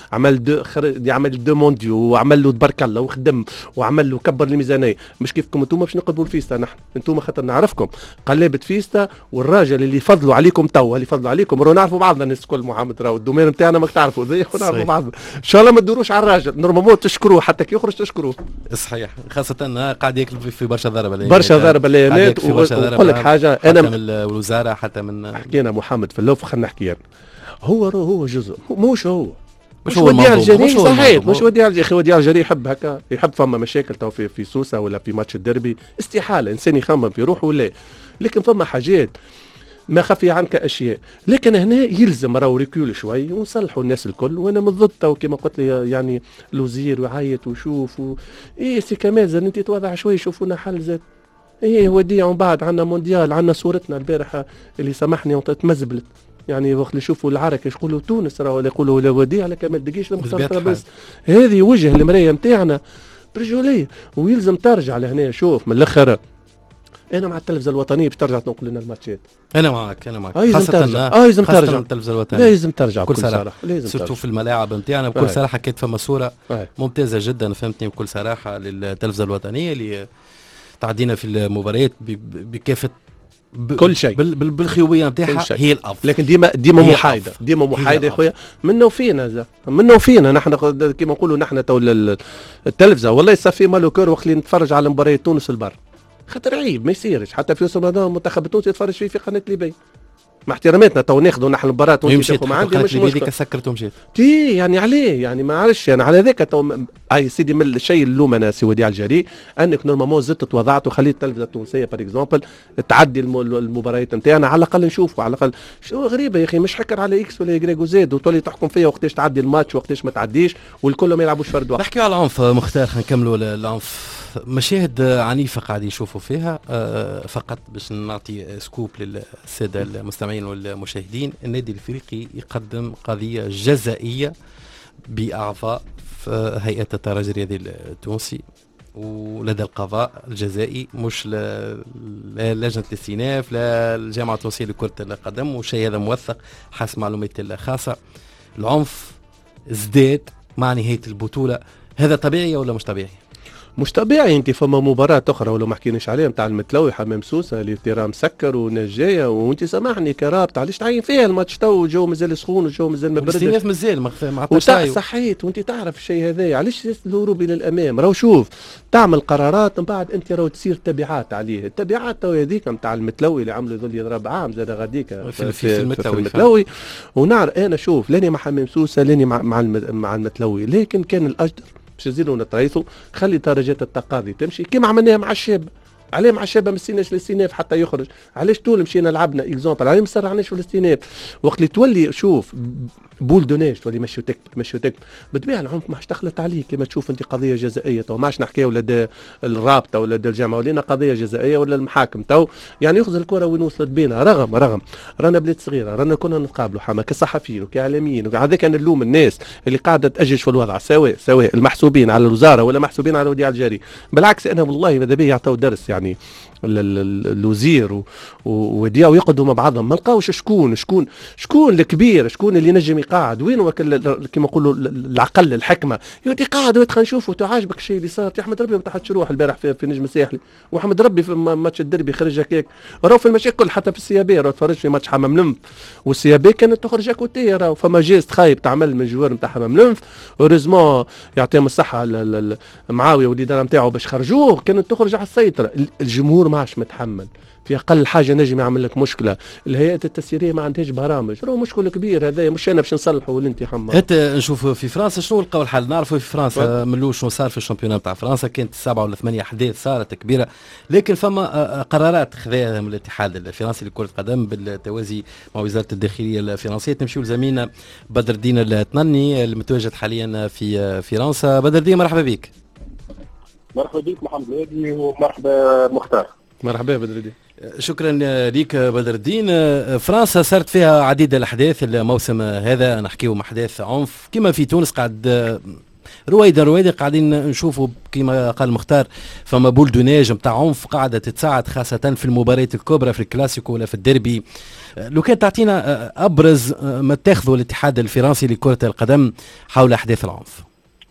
عمل دو مونديو وعمل له تبارك الله وخدم وعمل له كبر الميزانيه مش كيفكم انتم باش نقلبوا الفيستا. نحن انتم خاطر نعرفكم قلبت فيستا والراجل اللي يفضلوا عليكم توا اللي يفضلوا عليكم راهو نعرفوا بعضنا الناس الكل محمد راهو الدومين نتاعنا ماك تعرفوا نعرفوا بعضنا ان شاء الله ما تدوروش على الراجل نورمالمون تشكروه حتى كي يخرج تشكروه. صحيح خاصة قاعد ياكل في برشا ضرب برشا ضرب الايامات. ونقول لك حاجة أنا من الوزارة حتى من حكينا محمد في اللوف خلينا نحكي هو جزء مش مش وديع الجري صحيح مش وديع الجري. اخي وديع الجري يحب هكا يحب فما مشاكل تو في سوسة ولا في ماتش الدربي استحالة إنسان يخمم في روحه ولا. لكن فما حاجات ما خفي عنك اشياء. لكن هنا يلزم راهو ريكول شوي ونصلحوا الناس الكل. وانا من ضد وكما قلت لي يعني الوزير وعايت وشوف ايه سي كمال زين انت توضع شوي شوفونا حل زاد. ايه وديع ومن بعد عندنا مونديال عندنا صورتنا البارحه اللي سامحني تمزبلت يعني وقت اللي يشوفوا العرك يقولوا تونس راهو يقولوا لا وديع لا كمال دقيش لمختار بس. هذه وجه المرايه نتاعنا برجوليه ويلزم ترجع لهنا. شوف من الاخر انا مع التلفزه الوطنيه باش ترجع تنقل لنا الماتشات. انا معك خاصه لازم ترجع التلفزه الوطنيه لازم ترجع بكل صراحه سورتو في الملاعب نتاعنا بكل صراحه. كانت فما صوره ممتازه جدا فهمتني بكل صراحه للتلفزه الوطنيه اللي تعدينا في المباريات بكافه كل شيء بالخيوبيه نتاعها هي الافضل. لكن ديما محايده يا خويا منا وفينا نحن كيما نقولوا نحن تو التلفزه والله يصفي مالو كور وقت اللي نتفرج على مباريات تونس البر خاطر عيب ما يصيرش حتى في رمضان المنتخب التونسي يتفرج فيه في قناه ليبيا مع احتراماتنا تو ناخذوا نحن المباراه وانت تاخذوا معانا مش مشكله سكرت ومشيت يعني عليه يعني ما عرفش يعني على ذاك تو اي سيدي من الشيء اللوم انا سي وديع الجري انك نورمالمون زدت توضعت وخليت التلفزه التونسيه بار اكزومبل تعدي المباريات نتاعنا على الاقل نشوفوا على الاقل. شو غريبه يا اخي مش حكر على اكس ولا يجري وزاد وتولي تحكم فيها وقتاش تعدي الماتش وقتاش ما تعديش والكل ما يلعبوش فرد واحد. نحكيو على العنف مختار خلينا نكملوا العنف. مشاهد عنيفة قاعد يشوفوا فيها فقط باش نعطي سكوب للسادة المستمعين والمشاهدين. النادي الافريقي يقدم قضية جزائية بأعضاء في هيئة الترجي الرياضي التونسي ولدى القضاء الجزائي مش لجنة الاستئناف لا الجامعة التونسية لكرة القدم، والشيء هذا موثق حسب معلوماتي الخاصة. العنف ازداد مع نهاية البطولة، هذا طبيعي ولا مش طبيعي؟ مش طبيعي. انت فما مباراة اخرى ولو ما حكيناش عليها نتاع المتلوي حمام سوسة اللي تيرا مسكر ونجاية، وانت سامحني كرابطة علاش تعين فيها الماتش تو الجو مازال سخون والجو مازال ما بردش. الاستئناف مازال ما عطاش صحيت، وانت تعرف الشيء هذا علاش الهروب الى الامام. راهو شوف تعمل قرارات من بعد انت راهو تصير تبعات عليه. التبعات تو هذيك نتاع المتلوي اللي عملوا ذول يضرب عام زاد غاديك في المتلوي. ونعرف انا شوف لاني مع حمام سوسة لاني مع المتلوي، لكن كان الاجدر باش نزيدوا نتريثوا خلي درجات التقاضي تمشي كما عملناها مع الشاب. عليه مع الشاب ما مشيناش للاستئناف حتى يخرج، علاش طول مشينا لعبنا اكزومبل، عليه ما سرعناش في الاستئناف. وقت اللي تولي شوف بول دوناج تولي مشي وتكتب بالطبيعه العنف ما تخلط عليك كما تشوف انت قضيه جزائيه. تو ماش نحكي ولا الرابطه ولا الجامعه ولينا قضيه جزائيه ولا المحاكم تو يعني ياخذ الكره وين وصلت بينا. رغم رانا بلاد صغيره، رانا كنا نتقابلوا حما كصحفيين وكاعلاميين، وهذاك كان نلوم الناس اللي قاعده تاجج في الوضع سواء المحسوبين على الوزاره ولا محسوبين على وديعه الجاري. بالعكس انا والله ماذا بيه يعطوا درس يعني الوزير ودياو يقعدوا مع بعضهم ما لقاوش شكون الكبير، شكون اللي نجم يقعد وين كما نقولوا العقل الحكمه يودي قاعد خلينا نشوفوا تعاجبك الشيء اللي صار. يا احمد ربي ما تحتش روح البارح في نجم الساحلي، واحمد ربي في ماتش الدربي خرج هكاك. راهو في المشاكل حتى في السيابي، راهو تفرج في ماتش حمام لنف والسيابي كانت تخرج اكوتيه، راهو فما جيست خايب تعمل من الجوار نتاع حمام لنف. اوريزمون يعطيهم الصحه معاويه والاداره نتاعو باش خرجوه كانت تخرج على السيطره. الجمهور ما عادش متحمل، في اقل حاجه نجم يعمل لك مشكله. الهيئات التسييريه ما عندهاش برامج، راهو مشكل كبير هذا، مش انا باش نصلحه ولا انت حما. حتى نشوفوا في فرنسا شنو لقاو الحل. نعرفوا في فرنسا ملو شنو صار في الشامبيونات تاع فرنسا، كانت 7 ولا 8 احداث صارت كبيره، لكن فما قرارات خذاها من الاتحاد الفرنسي لكره القدم بالتوازي مع وزاره الداخليه الفرنسيه. تمشيو لزميلنا بدر الدين التنني المتواجد حاليا في فرنسا. بدر الدين مرحبا بك. مرحبا بك محمد هادي ومرحبا مختار. مرحبا بدر الدين. شكرا لك بدر الدين. فرنسا صارت فيها عديد الاحداث الموسم هذا، نحكيو مع احداث عنف كما في تونس قاعد رويدا قاعدين نشوفوا كما قال مختار فما بول دوناج نتاع عنف قاعده تتساعد خاصه في المباريات الكبرى في الكلاسيكو ولا في الديربي. لو كان تعطينا ابرز ما اتخذه الاتحاد الفرنسي لكره القدم حول احداث العنف.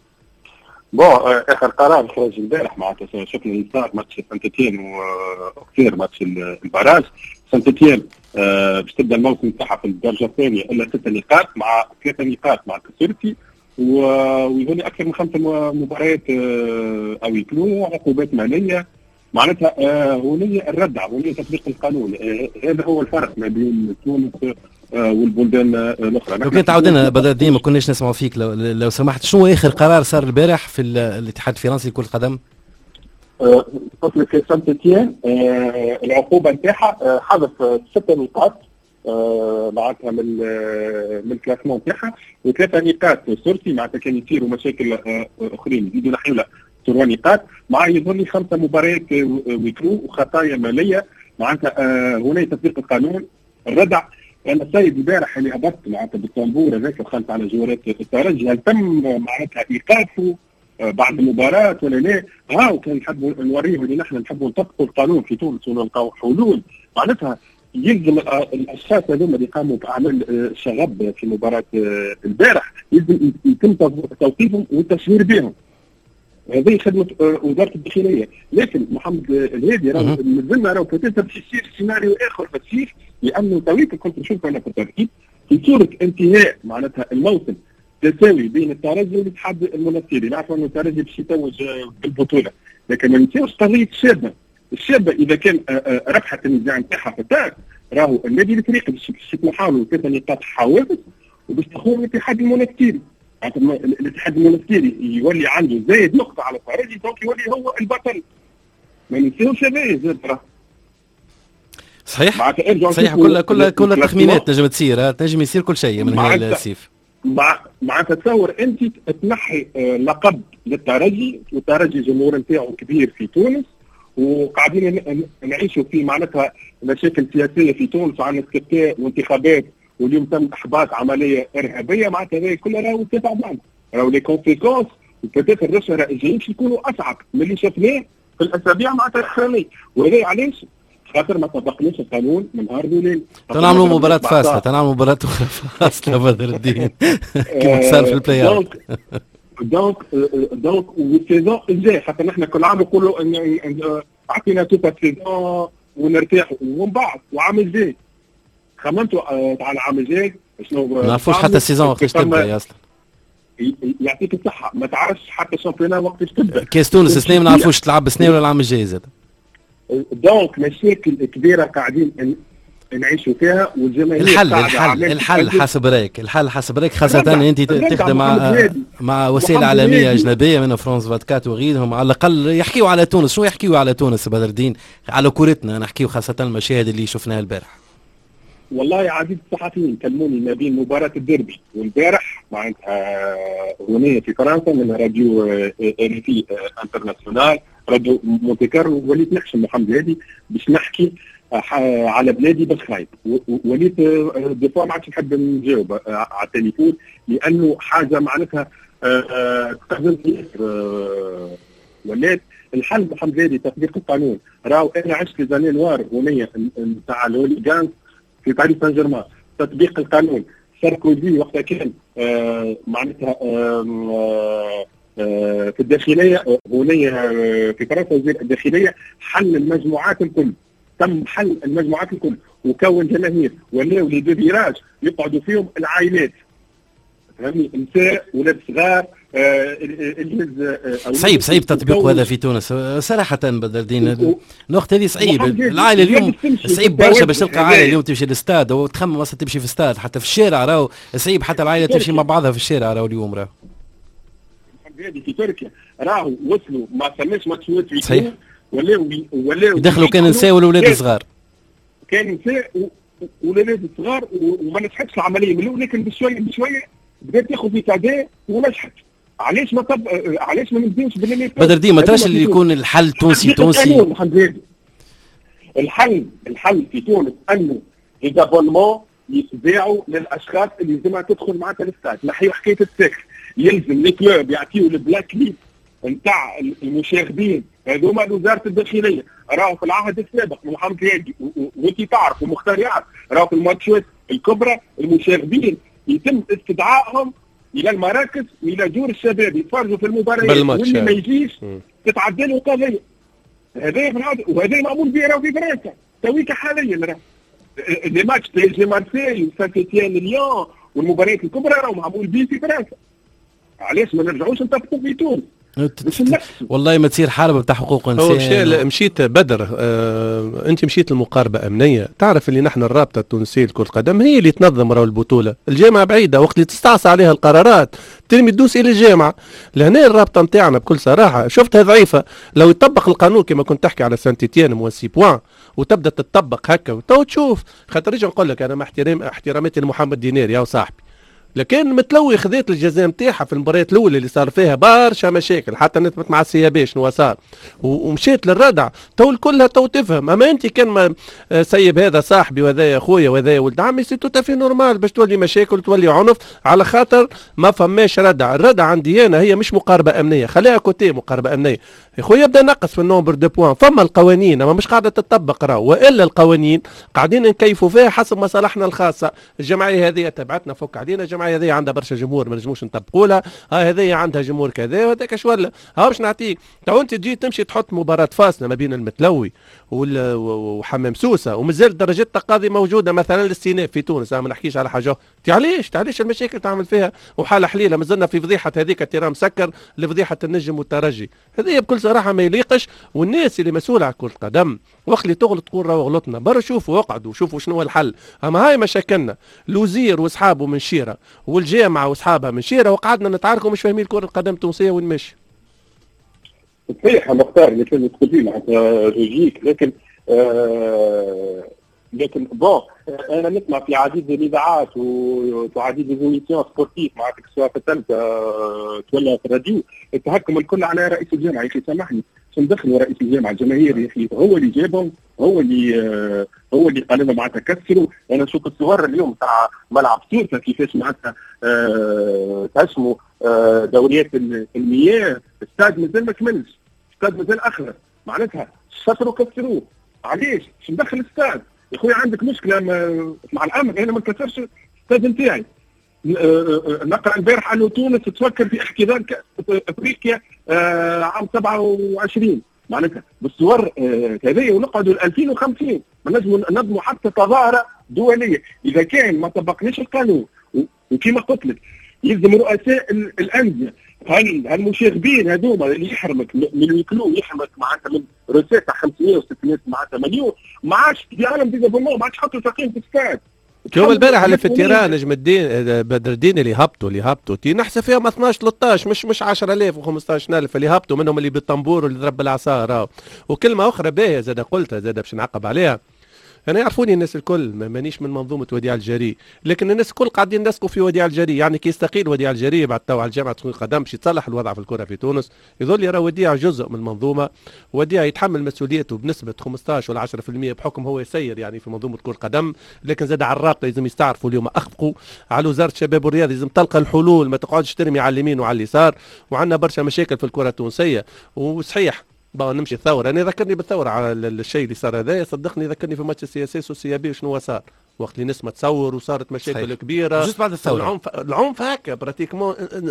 اخر قرار خرج البارح معناتها شفنا اللي صار ماتش سانتيتيان وكثير ماتش الباراج. سانتيتيان باش تبدا الموسم تاعها في الدرجه الثانيه الا 6 نقاط مع 3 نقاط مع كسيرتي، ويظل اكثر من 5 مباريات او يكلو عقوبات ماليه معناتها هونية الردع هونية تطبيق القانون. هذا هو الفرق ما بين تونس والبلدان الاخرى. لو كنت عاودنا بدر الدين ما كناش نسمعوا فيك لو سمحت، شنو اخر قرار صار البارح في الاتحاد الفرنسي لكرة القدم؟ في سانتيتيان العقوبه نتاعها حذف 6 نقاط معناتها من الكلاسمون نتاعها، و3 نقاط سورتي معناتها كان يصيروا مشاكل اخرين يزيدوا نحيوا 3 نقاط مع يظل 5 مباريات ويكرو وخطايا ماليه معناتها هنا تطبيق القانون. الردع انا السيد البارح اللي هبط معناتها بالطنبور هذاك وخلت على جوارات الترجي، هل تم معناتها ايقافه بعد المباراه ولا لا؟ وكان نحبوا نوريه اللي نحن نحبوا نطبقوا القانون في تونس ونلقاو حلول معناتها يلزم الاشخاص هذوما اللي قاموا باعمال شغب في مباراه البارح يلزم يتم توقيفهم والتشهير بهم. هذه خدمه وزاره الداخليه. لكن محمد الهادي راه مازلنا راه بوتيتر باش يصير سيناريو اخر فسيخ، لانه تويك كنت نشوف انا في الترتيب في صوره انتهاء معناتها الموسم تساوي بين الترجي والاتحاد المنستيري. نعرف انه الترجي باش يتوج بالبطوله، لكن ما ننساوش قضيه الشابه اذا كان ربحت النزاع نتاعها في الدار راهو النادي الافريقي باش يحاولوا 3 نقاط حوافز وباش تخون الاتحاد المنستيري. الاتحاد المنستيري يولي عنده زايد نقطه على الترجي دونك يولي هو البطل. ما ننساوش هذايا زاد راه صحيح كل التخمينات نجم تصير تنجم يصير كل شيء من هذا السيف. مع تصور انت تنحي لقب للترجي، والترجي جمهور نتاعو كبير في تونس وقاعدين نعيشوا في معناتها مشاكل سياسيه في تونس وعندنا استفتاء وانتخابات واليوم تم احباط عمليه ارهابيه معناتها هذه كلها راهو تبع بعض. راهو لي كونسيكونس وبدات الرشا الجايين يكونوا اصعب من اللي شفناه في الاسابيع مع الاخرانيه. وهذا علاش؟ خاطر ما طبقناش القانون من نهار وليل. تنعملوا مباراة فاصلة، تنعملوا مباراة أخرى فاصلة بدر الدين كما صار في البلاي اوت. دونك والسيزون الجاي، خاطر نحن كل عام نقولوا عطينا توبا سيزون ونرتاحوا، ومن بعد وعام الجاي خممتوا على العام الجاي شنو؟ ما نعرفوش حتى السيزون وقتاش تبدا اصلا. يعطيك الصحة، ما تعرفش حتى الشامبيونات وقتاش تبدا. كاس تونس السنة ما نعرفوش تلعب السنة ولا العام الجاي زاد. دونك مشاكل كبيرة قاعدين نعيشوا فيها، والجماهير الحل حسب رايك خاصة انت تخدم مع وسائل عالمية أجنبية من فرانس 24 وغيرهم، على الأقل يحكيوا على تونس. شو يحكيوا على تونس بدر الدين؟ على كورتنا نحكيوا، خاصة المشاهد اللي شفناها البارح. والله يا عديد الصحفيين كلموني ما بين مباراة الديربي والبارح معناتها هنا في فرنسا من راديو RFI انترناسيونال، راديو مونتي كارلو، وليت نحشم محمد هادي باش نحكي على بلادي بالخايب. وليت دي فوا ما عادش نحب نجاوب على التليفون، لانه حاجه معناتها تخزن ولات الحل محمد هادي تطبيق القانون. راهو انا عشت في زاني نوار هنا نتاع الهوليغانز في باريس سان جيرمان، تطبيق القانون. ساركوزي وقتها كان معناتها في الداخليه هنا في فرنسا، وزير الداخليه حل المجموعات الكل، تم حل المجموعات الكل وكون جماهير، ولاو لي دو فيراج يقعدوا فيهم العائلات، فهمني، نساء ولاد صغار. صعيب تطبيق هذا في تونس صراحة بدر الدين. الوقت هذه صعيب، العائلة اليوم صعيب برشا باش تلقى عائلة اليوم تمشي للاستاد وتخمم اصلا تمشي في استاد، حتى في الشارع راهو صعيب حتى العائلة تمشي مع بعضها في الشارع راهو اليوم. راهو في تركيا راهو وصلوا ما سماش ماتشات في ولاو يدخلوا كان نساء والولاد الصغار، كان نساء والولاد الصغار، وما نجحتش العملية من الاول، لكن بشوية بدات تاخذ في تعداء ونجحت. علاش ما نبداوش باللي بدر الدين؟ ما تراش اللي يكون الحل تونسي؟ الحل في تونس انه ليزابونمون يتباعوا للاشخاص اللي لازمها تدخل معك الاستاد، نحيوا حكايه السكر. يلزم لي كلوب يعطيوا البلاك ليست نتاع المشاغبين هذوما لوزاره الداخليه. راهو في العهد السابق محمد هادي وانت تعرف ومختار يعرف، راهو في الماتشات الكبرى المشاغبين يتم استدعائهم الى المراكز والى دور الشباب يتفرجوا في المباريات، واللي ما يجيش تتعدى له قضيه. وهذا معمول به راهو في فرنسا تويك حاليا. راه لي ماتش تي مارسيل وسان إتيان ليون والمباريات الكبرى راهو معمول به في فرنسا. علاش ما نرجعوش نطبقوا في تونس؟ والله ما تصير حرب بتاع حقوق انسان. مشيت بدر انت مشيت المقاربه امنيه، تعرف اللي نحن الرابطه التونسيه لكره القدم هي اللي تنظم راهو البطوله. الجامعه بعيده، وقت اللي تستعصى عليها القرارات ترمي تدوس الى الجامعه. لهنا الرابطه نتاعنا بكل صراحه شفتها ضعيفه. لو يطبق القانون كما كنت تحكي على سان إتيان موسي بوان وتبدا تطبق هكا تو تشوف. خاطر رجع نقول لك انا مع احتراماتي لمحمد دينار يا صاحبي، لكن متلوي خذيت الجزاء نتاعها في المباريات الاولى اللي صار فيها برشا مشاكل، حتى نثبت مع السيابي شنو صار ومشيت للردع. تو الكلها تو تفهم. اما انت كان ما سيب هذا صاحبي وهذا يا خويا وهذا يا ولد عمي، سي تو تافي نورمال باش تولي مشاكل تولي عنف على خاطر ما فماش ردع. الردع عندي انا هي مش مقاربه امنيه، خليها كوتي مقاربه امنيه يا خويا. يبدا نقص في النومبر دو بوان، فما القوانين اما مش قاعده تطبق راهو، والا القوانين قاعدين نكيفوا فيها حسب مصالحنا الخاصه. الجمعيه هذه تبعتنا فك علينا، الجمعيه هذه عندها برشا جمهور ما نجموش نطبقوا لها، هذه عندها جمهور كذا وهذاك اش ولا باش نعطيك. تو انت تجي تمشي تحط مباراه فاصله ما بين المتلوي وحمام سوسه ومازال درجه التقاضي موجوده مثلا للاستئناف في تونس. ما نحكيش على حاجه تعليش المشاكل تعمل فيها وحاله حليله. مازلنا في فضيحه هذيك الترام مسكر لفضيحه النجم والترجي. هذه بكل صراحه ما يليقش. والناس اللي مسؤوله على كره القدم وقت اللي تغلط تقول راهو غلطنا، برا شوفوا اقعدوا شوفوا شنو هو الحل. اما هاي مشاكلنا الوزير واصحابه من شيره والجامعه واصحابها من شيره، وقعدنا نتعاركوا مش فاهمين كره القدم التونسيه وين ماشي. صحيح مختار اللي كان تقولي معناتها لوجيك، لكن بون انا نسمع في عديد الاذاعات وعديد ليزيميسيون سبورتيف معناتها سواء في التلفزه ولا في الراديو التهكم الكل على رئيس الجامعه. يا اخي سامحني، دخلوا رئيس الجامعه الجماهير يا اخي هو اللي جابهم، هو اللي قال لهم معناتها كسروا. انا نشوف الصور اليوم تاع ملعب سيرتا كيفاش معناتها تهشموا دوريات المياه. الاستاد مازال ما كملش، الاستاد مازال اخر معناتها شطروا كسروه. علاش؟ باش ندخل الاستاد يا خويا. عندك مشكله مع الامر، انا ما نكسرش الاستاد نتاعي. نقرا البارح انه تونس تفكر في احتضان كاس افريقيا عام 27 معناتها بالصور هذه، ونقعدوا ل 2050 ما نجموا ننظموا حتى تظاهره دوليه. اذا كان ما طبقناش القانون وكما قلت لك يلزم رؤساء الانديه هالمشاغبين هذوما اللي يحرمك من الكلو، يحرمك معناتها من رؤساء تاع 500 و600 معناتها مليون، ما عادش في عالم ديزابونمون، ما عادش يحطوا ساقين في الستاد. يوم البارح اللي في التيران نجم الدين بدر الدين اللي هبطوا تي نحسب فيهم 12 13 مش 10000 و15000 اللي هبطوا، منهم اللي بالطنبور واللي ضرب بالعصا. وكلمه اخرى باهيه زاد قلتها زاد باش نعقب عليها. انا يعرفوني الناس الكل مانيش من منظومه وديع الجري، لكن الناس الكل قاعدين ينسقوا في وديع الجري. يعني كي يستقيل وديع الجري بعد تو على الجامعه تكون قدم باش يتصلح الوضع في الكره في تونس، يظل يرى وديع جزء من المنظومه، وديع يتحمل مسؤوليته بنسبه 15 ولا 10% بحكم هو يسير يعني في منظومه كره القدم. لكن زاد على الرابطه لازم يستعرفوا اليوم اخفقوا على وزاره الشباب والرياضه، لازم تلقى الحلول، ما تقعدش ترمي على اليمين وعلى اليسار. وعندنا برشا مشاكل في الكره التونسيه. وصحيح نمشي الثوره، انا ذكرني بالثوره على الشيء اللي صار هذا، صدقني ذكرني في ماتش السياسي والسيابي شنو صار وقت اللي نسمة تصور وصارت مشاكل صحيح. كبيره جست بعد الثوره العنف هكا براتيكمون.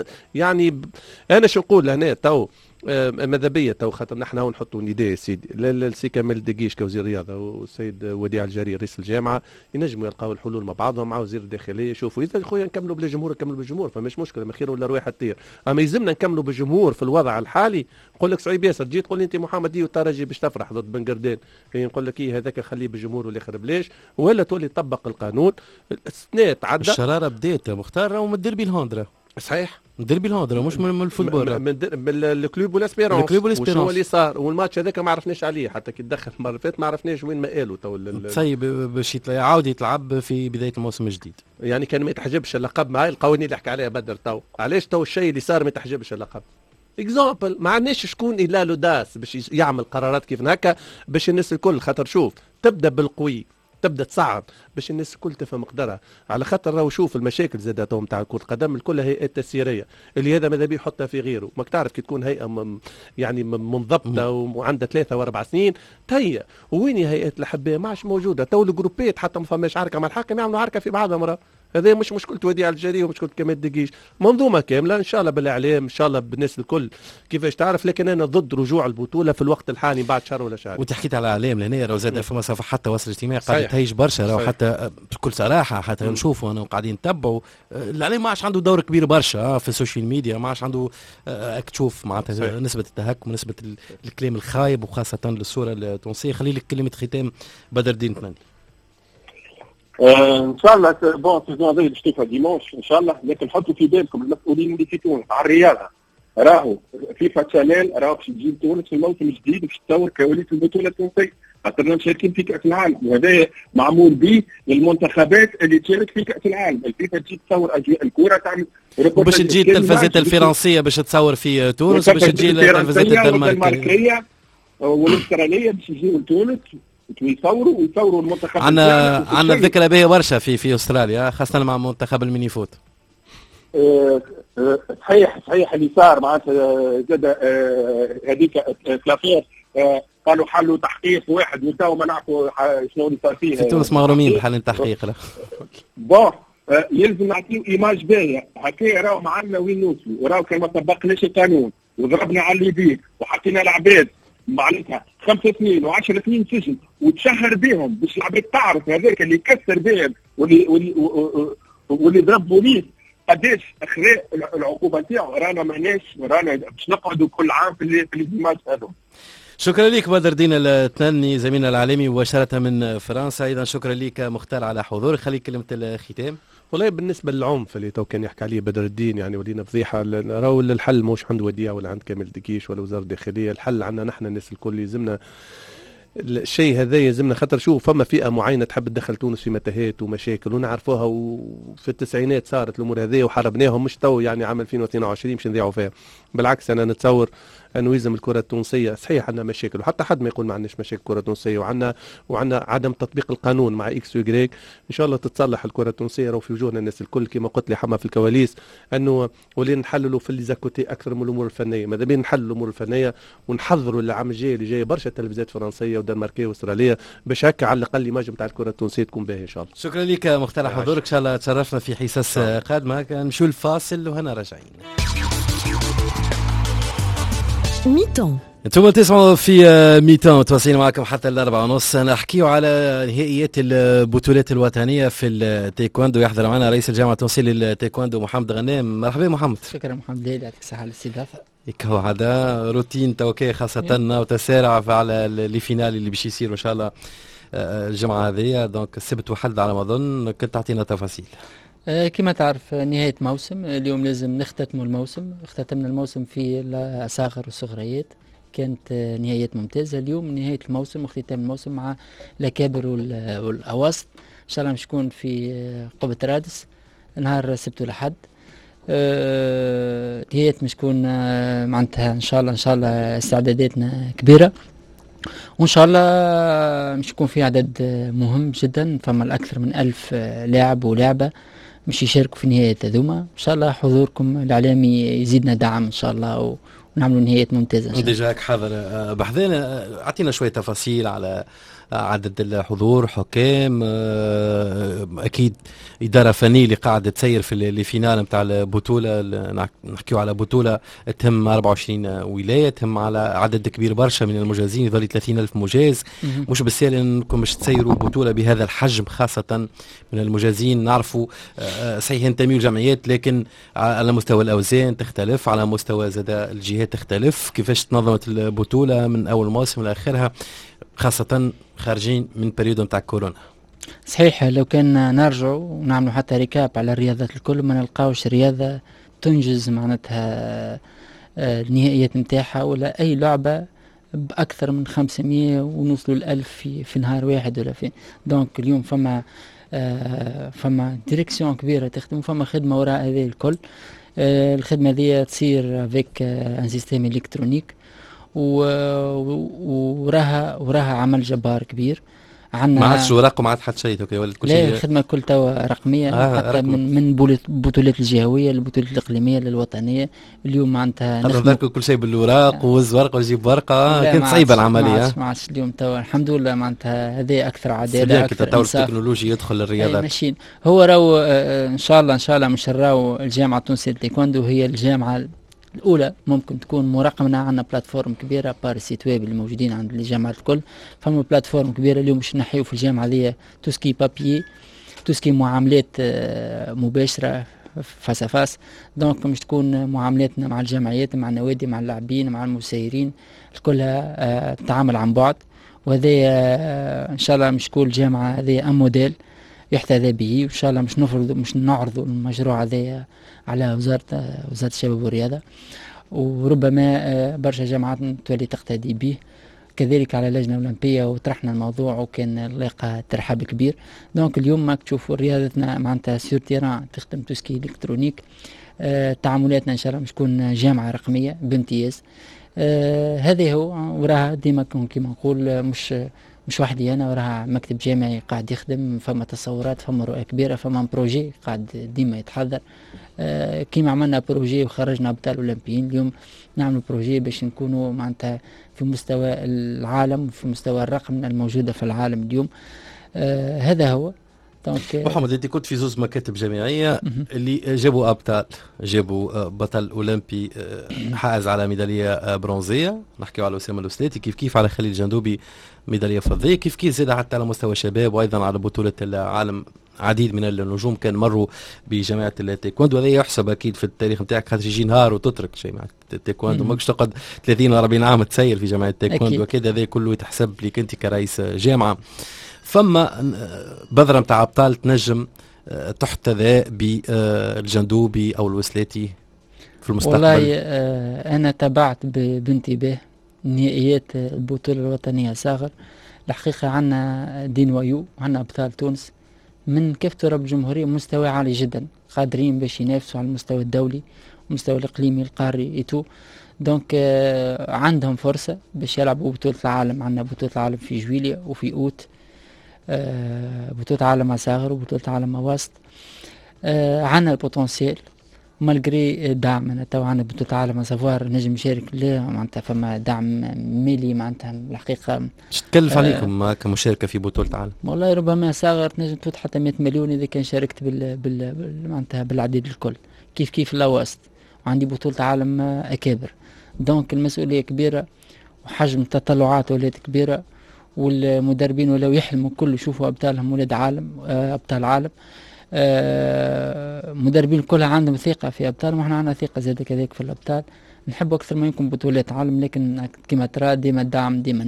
يعني انا شو نقول هنا تو ماذا بيا تو خاطر نحن هون نحطوا نداء سيدي السي كامل دقيش كوزير الرياضه والسيد وديع الجري رئيس الجامعه ينجموا يلقاو الحلول مع بعضهم مع وزير الداخليه. شوفوا اذا خويا نكملوا بالجمهور نكملوا بالجمهور فماش مشكله، ما خير ولا رواحه تطير. اما يلزمنا نكملوا بالجمهور في الوضع الحالي. نقول لك صعيب ياسر تجي تقول لي انت محمدي والترجي باش تفرح ضد بن قردان، نقول لك ايه هذاك خليه بالجمهور والاخر بلاش، ولا تولي تطبق القانون. السنه تعدى الشراره بدات مختار ومن الديربي الهندره صحيح، الديربي الهندره مش من الفوتبول من الكلوب والاسبيرونس. وشو اللي صار والماتش هذاك ما عرفناش عليه حتى كي تدخل المره اللي فاتت ما عرفناش وين مآله تو طيب باش يعاود يتلعب في بدايه الموسم الجديد. يعني كان ما يتحجبش اللقب مع القوانين اللي حكى عليها بدر تو. علاش تو الشيء اللي صار ما يتحجبش اللقب؟ اكزامبل ما عندناش شكون الا له داس باش يعمل قرارات كيف هكا باش الناس الكل. خاطر شوف تبدا بالقوي تبدا تصعد باش الناس الكل تفهم مقدرها، على خاطر راهو شوف المشاكل زادتهم نتاع كرة القدم الكل هيئات تسييريه اللي هذا ماذا بيه يحطها في غيره. ما تعرف كي تكون هيئه يعني منضبطه وعندها 3 و4 سنين تهيأ، وين هيئات الاحباء ما عادش موجوده. تو الجروبات حتى ما فماش عركه مع الحاكم يعملوا عركه في بعضهم. هذا مش مشكلة وديع الجري ومشكلة كمال دقيش، منظومة كاملة إن شاء الله بالإعلام إن شاء الله بالناس الكل كيفاش تعرف. لكن أنا ضد رجوع البطولة في الوقت الحالي بعد شهر ولا شهر. وأنت حكيت على الإعلام لهنا راهو زاد فما صفحات التواصل الاجتماعي قاعدة تهيج برشا راهو حتى بكل صراحة حتى نشوفوا أنا وقاعدين نتبعوا الإعلام ما عادش عنده دور كبير برشا في السوشيال ميديا، ما عادش عنده تشوف معناتها نسبة التهكم ونسبة الكلام الخايب وخاصة للصورة التونسية. خلي لك كلمة ختام بدر الدين تمني. ان شاء الله بون سيزون هذه باش تشوفها ديمونش ان شاء الله. لكن حطوا في بالكم المسؤولين اللي في تونس على الرياضه، راهو فيفا تشانيل راهو باش تجي تونس في الموسم الجديد باش تصور كواليس البطوله التونسيه، خاطرنا مشاركين في كاس العالم وهذا معمول به للمنتخبات اللي تشارك في كاس العالم. الفيفا تجي تصور اجواء الكوره تعمل وباش تجي التلفزيات الفرنسيه باش تصور في تونس، باش تجي التلفزيات الدنماركيه والاستراليه باش يجيو لتونس ويصوروا المنتخب. عندنا ذكرى باهيه برشا في استراليا خاصه مع منتخب الميني فوت. صحيح اللي صار معناتها زاد هذيك كلافير قالوا حلوا تحقيق واحد وتو ما نعرفوا شنو اللي صار فيه في تونس مغرومين بحل التحقيق. بون يلزم نعطيو ايماج باهيه هكا. راهو معنا وين نوصلوا، وراهو كان ما طبقناش القانون وضربنا على اليدين وحطينا العباد معناتها 5 سنين و10 سنين سجن وتشهر بهم باش العباد تعرف هذاك اللي كسر بهم واللي ضرب بوليس قداش اخلاء العقوبه نتاعو. رانا باش نقعدوا كل عام في الديماج هذا. شكرا لك بدر الدين التنني زميلنا العالمي مباشره من فرنسا. ايضا شكرا لك مختار على حضورك. خليك كلمه الختام. والله بالنسبه للعنف اللي تو كان يحكي عليه بدر الدين يعني ولينا فضيحه. راهو الحل مش عند وديع ولا عند كامل دقيش ولا وزاره الداخليه، الحل عندنا نحن الناس الكل. يلزمنا الشيء هذا يلزمنا، خاطر شوف فما فئه معينه تحب تدخل تونس في متاهات ومشاكل ونعرفوها، وفي التسعينات صارت الامور هذه وحاربناهم، مش تو يعني عام 2022 باش نضيعوا فيها. بالعكس انا نتصور انه يلزم الكره التونسيه، صحيح عندنا مشاكل وحتى حد ما يقول ما عندناش مشاكل الكره التونسيه، وعندنا عدم تطبيق القانون مع اكس ويغريك. ان شاء الله تتصلح الكره التونسيه، راهو في وجوهنا الناس الكل كما قلت لي حما في الكواليس، انه ولينا نحللوا في الليزاكوتي اكثر من الامور الفنيه. ماذا بين نحللوا الامور الفنيه ونحضروا العام الجاي اللي جاي برشا تلفزيات فرنسيه ودنماركيه واستراليه، باش هكا على الاقل الايماج نتاع الكره التونسيه تكون باهيه ان شاء الله. شكرا لك مختار حضورك، ان شاء الله تشرفنا في حصص قادمه. نمشيو الفاصل وهنا راجعين. ميتون. انتم تسمعوا في ميتون، متواصلين معكم حتى 4:30. نحكيو على نهائيات البطولات الوطنيه في التايكواندو. يحضر معنا رئيس الجامعه التونسيه للتايكواندو محمد غنام. مرحبا محمد. شكرا محمد ليلى، يعطيك الصحه على الاستضافه. هو هذا روتين توكي خاصه وتسارع على لي فينال اللي باش يصيروا ان شاء الله الجمعه هذه. دونك السبت وحد على ما اظن، كنت تعطينا تفاصيل. كما تعرف نهاية موسم، اليوم لازم نختتموا الموسم. اختتمنا الموسم في الأصاغر والصغريات، كانت نهايات ممتازة. اليوم نهاية الموسم واختتام الموسم مع الأكابر والأواسط. إن شاء الله مش تكون في قبة رادس نهار السبت والأحد. نهايات مش تكون معناتها إن شاء الله استعداداتنا كبيرة، وإن شاء الله مش يكون في عدد مهم جدا. فما الأكثر من 1000 لاعب ولاعبة مش يشاركوا في نهاية هذوما. إن شاء الله حضوركم الإعلامي يزيدنا دعم إن شاء الله، ونعملوا نهاية ممتازة. ديجاك حاضر بحذانا، أعطينا شوية تفاصيل على عدد الحضور، حكام، أكيد إدارة فنية اللي قاعدة تسير في الفينال نتاع البطولة. نحكيو على بطولة تهم 24 ولاية، تهم على عدد كبير برشا من المجازين، يظل 30,000 مجاز. مش بالسهل أنكم مش تسيروا بطولة بهذا الحجم، خاصة من المجازين. نعرفوا صحيح ينتميوا الجمعيات، لكن على مستوى الأوزان تختلف، على مستوى زاد الجهات تختلف. كيفاش تنظمت البطولة من أول موسم لآخرها، خاصة خارجين من بريود نتاع كورونا؟ صحيح، لو كان نرجعوا ونعملوا حتى ريكاب على الرياضات الكل، ما نلقاوش رياضة تنجز معناتها النهائيات نتاعها ولا أي لعبة بأكثر من 500 ونوصلوا ل1000 في نهار واحد ولا في. دونك اليوم فما ديريكسيون كبيرة تخدم، فما خدمة وراء هذه الكل. الخدمة دي تصير فيك ان سيستيم الكترونيك، وراها عمل جبار كبير. عندنا ما عادش وراق وما عاد حتى شيء ولا كل شيء؟ لا، الخدمه كل توا رقميه. حتى من البطولات الجهويه للبطولات الاقليميه للوطنيه. اليوم معناتها نخدم كل شيء بالوراق، ووز ورقه وجيب ورقه. كانت صعيبه العمليه. ما عادش اليوم توا الحمد لله معناتها هذه اكثر عداله، اكثر انصاف. التكنولوجيا يدخل الرياضات ماشيين. هو راهو ان شاء الله مش راهو الجامعه التونسيه للتايكواندو هي الجامعه الأولى ممكن تكون مراقمنا. عندنا بلاتفورم كبيرة بار السيت ويب اللي موجودين عند الجامعة الكل. فما بلاتفورم كبيرة اليوم مش نحيو في الجامعة دي توسكي بابيي، توسكي معاملات مباشرة فاس فاس. دونك مش تكون معاملاتنا مع الجمعيات، مع النوادي، مع اللاعبين، مع المسيرين، كلها تعامل عن بعد. وهذا إن شاء الله مش كل جامعة هذه موديل يحتذى به. وإن شاء الله مش نعرضوا المشروع هذا على وزارة الشباب والرياضة، وربما برشا جامعات تولي تقتدي به كذلك على اللجنة الأولمبية. وطرحنا الموضوع وكان لقى ترحاب كبير. دونك اليوم ماك تشوفوا رياضتنا معناتها سور تيران تخدم توسكي الكترونيك. تعاملاتنا إن شاء الله مش تكون جامعة رقمية بامتياز. هذا هو. وراها ديما كما نقول مش وحدي أنا، وراها مكتب جامعي قاعد يخدم. فما تصورات، فما رؤى كبيرة، فما بروجي قاعد ديما يتحضر. كيما عملنا بروجي وخرجنا أبطال أولمبيين، اليوم نعمل بروجي باش نكونوا معناتها في مستوى العالم، في مستوى الرقم الموجودة في العالم اليوم. هذا هو. محمد، انت كنت في زوز مكاتب جامعيه اللي جابوا ابطال، جابوا بطل اولمبي حائز على ميداليه برونزيه، نحكيو على اسامه الوسلاتي، كيف على خليل جندوبي ميداليه فضيه، كيف زاد حتى على مستوى الشباب، وايضا على بطوله العالم عديد من النجوم كان مروا بجامعه التايكواندو. هذا يحسب اكيد في التاريخ نتاعك، خاطر يجي نهار وتترك شيء مع التايكواندو، ماكش تقعد 30 و 40 عام تسير في جامعه التايكواندو. اكيد هذا كله يتحسب لك انت كرئيس جامعه. فما بذره نتاع ابطال تنجم تحتذى بالجندوبي او الوسلاتي في المستقبل؟ والله انا تابعت بانتباه نهائيات البطوله الوطنيه صاغر. الحقيقة عنا دين ويو وعنا أبطال تونس من كافة رب الجمهورية مستوى عالي جدا، قادرين باش ينافسوا على المستوى الدولي المستوى الإقليمي القاري إيتو. دونك عندهم فرصة باش يلعبوا بطولة العالم. عندنا بطولة العالم في جويليا وفي أوت، بطولة عالم أصغر وبطولة عالم وسط. عندنا البوتنسيال مالغري دعم. تو عندنا بطولة عالم سافوار نجم نشارك له، معناتها فما دعم مالي معناتها الحقيقة. اش تكلف عليكم كمشاركة في بطولة العالم؟ والله ربما صغر تنجم تفوت حتى 100 مليون إذا كان شاركت معناتها بالعديد الكل. كيف الوسط وعندي بطولة عالم أكابر. دونك المسؤولية كبيرة وحجم التطلعات ولات كبيرة، والمدربين ولاو يحلموا كل يشوفوا أبطالهم ولاد عالم، أبطال عالم. مدربين كلها عندهم ثقة في أبطالهم، وإحنا عندنا ثقة زاد كذلك في الأبطال. نحب أكثر ما يمكن بطولات عالم، لكن كما ترى ديما الدعم ديما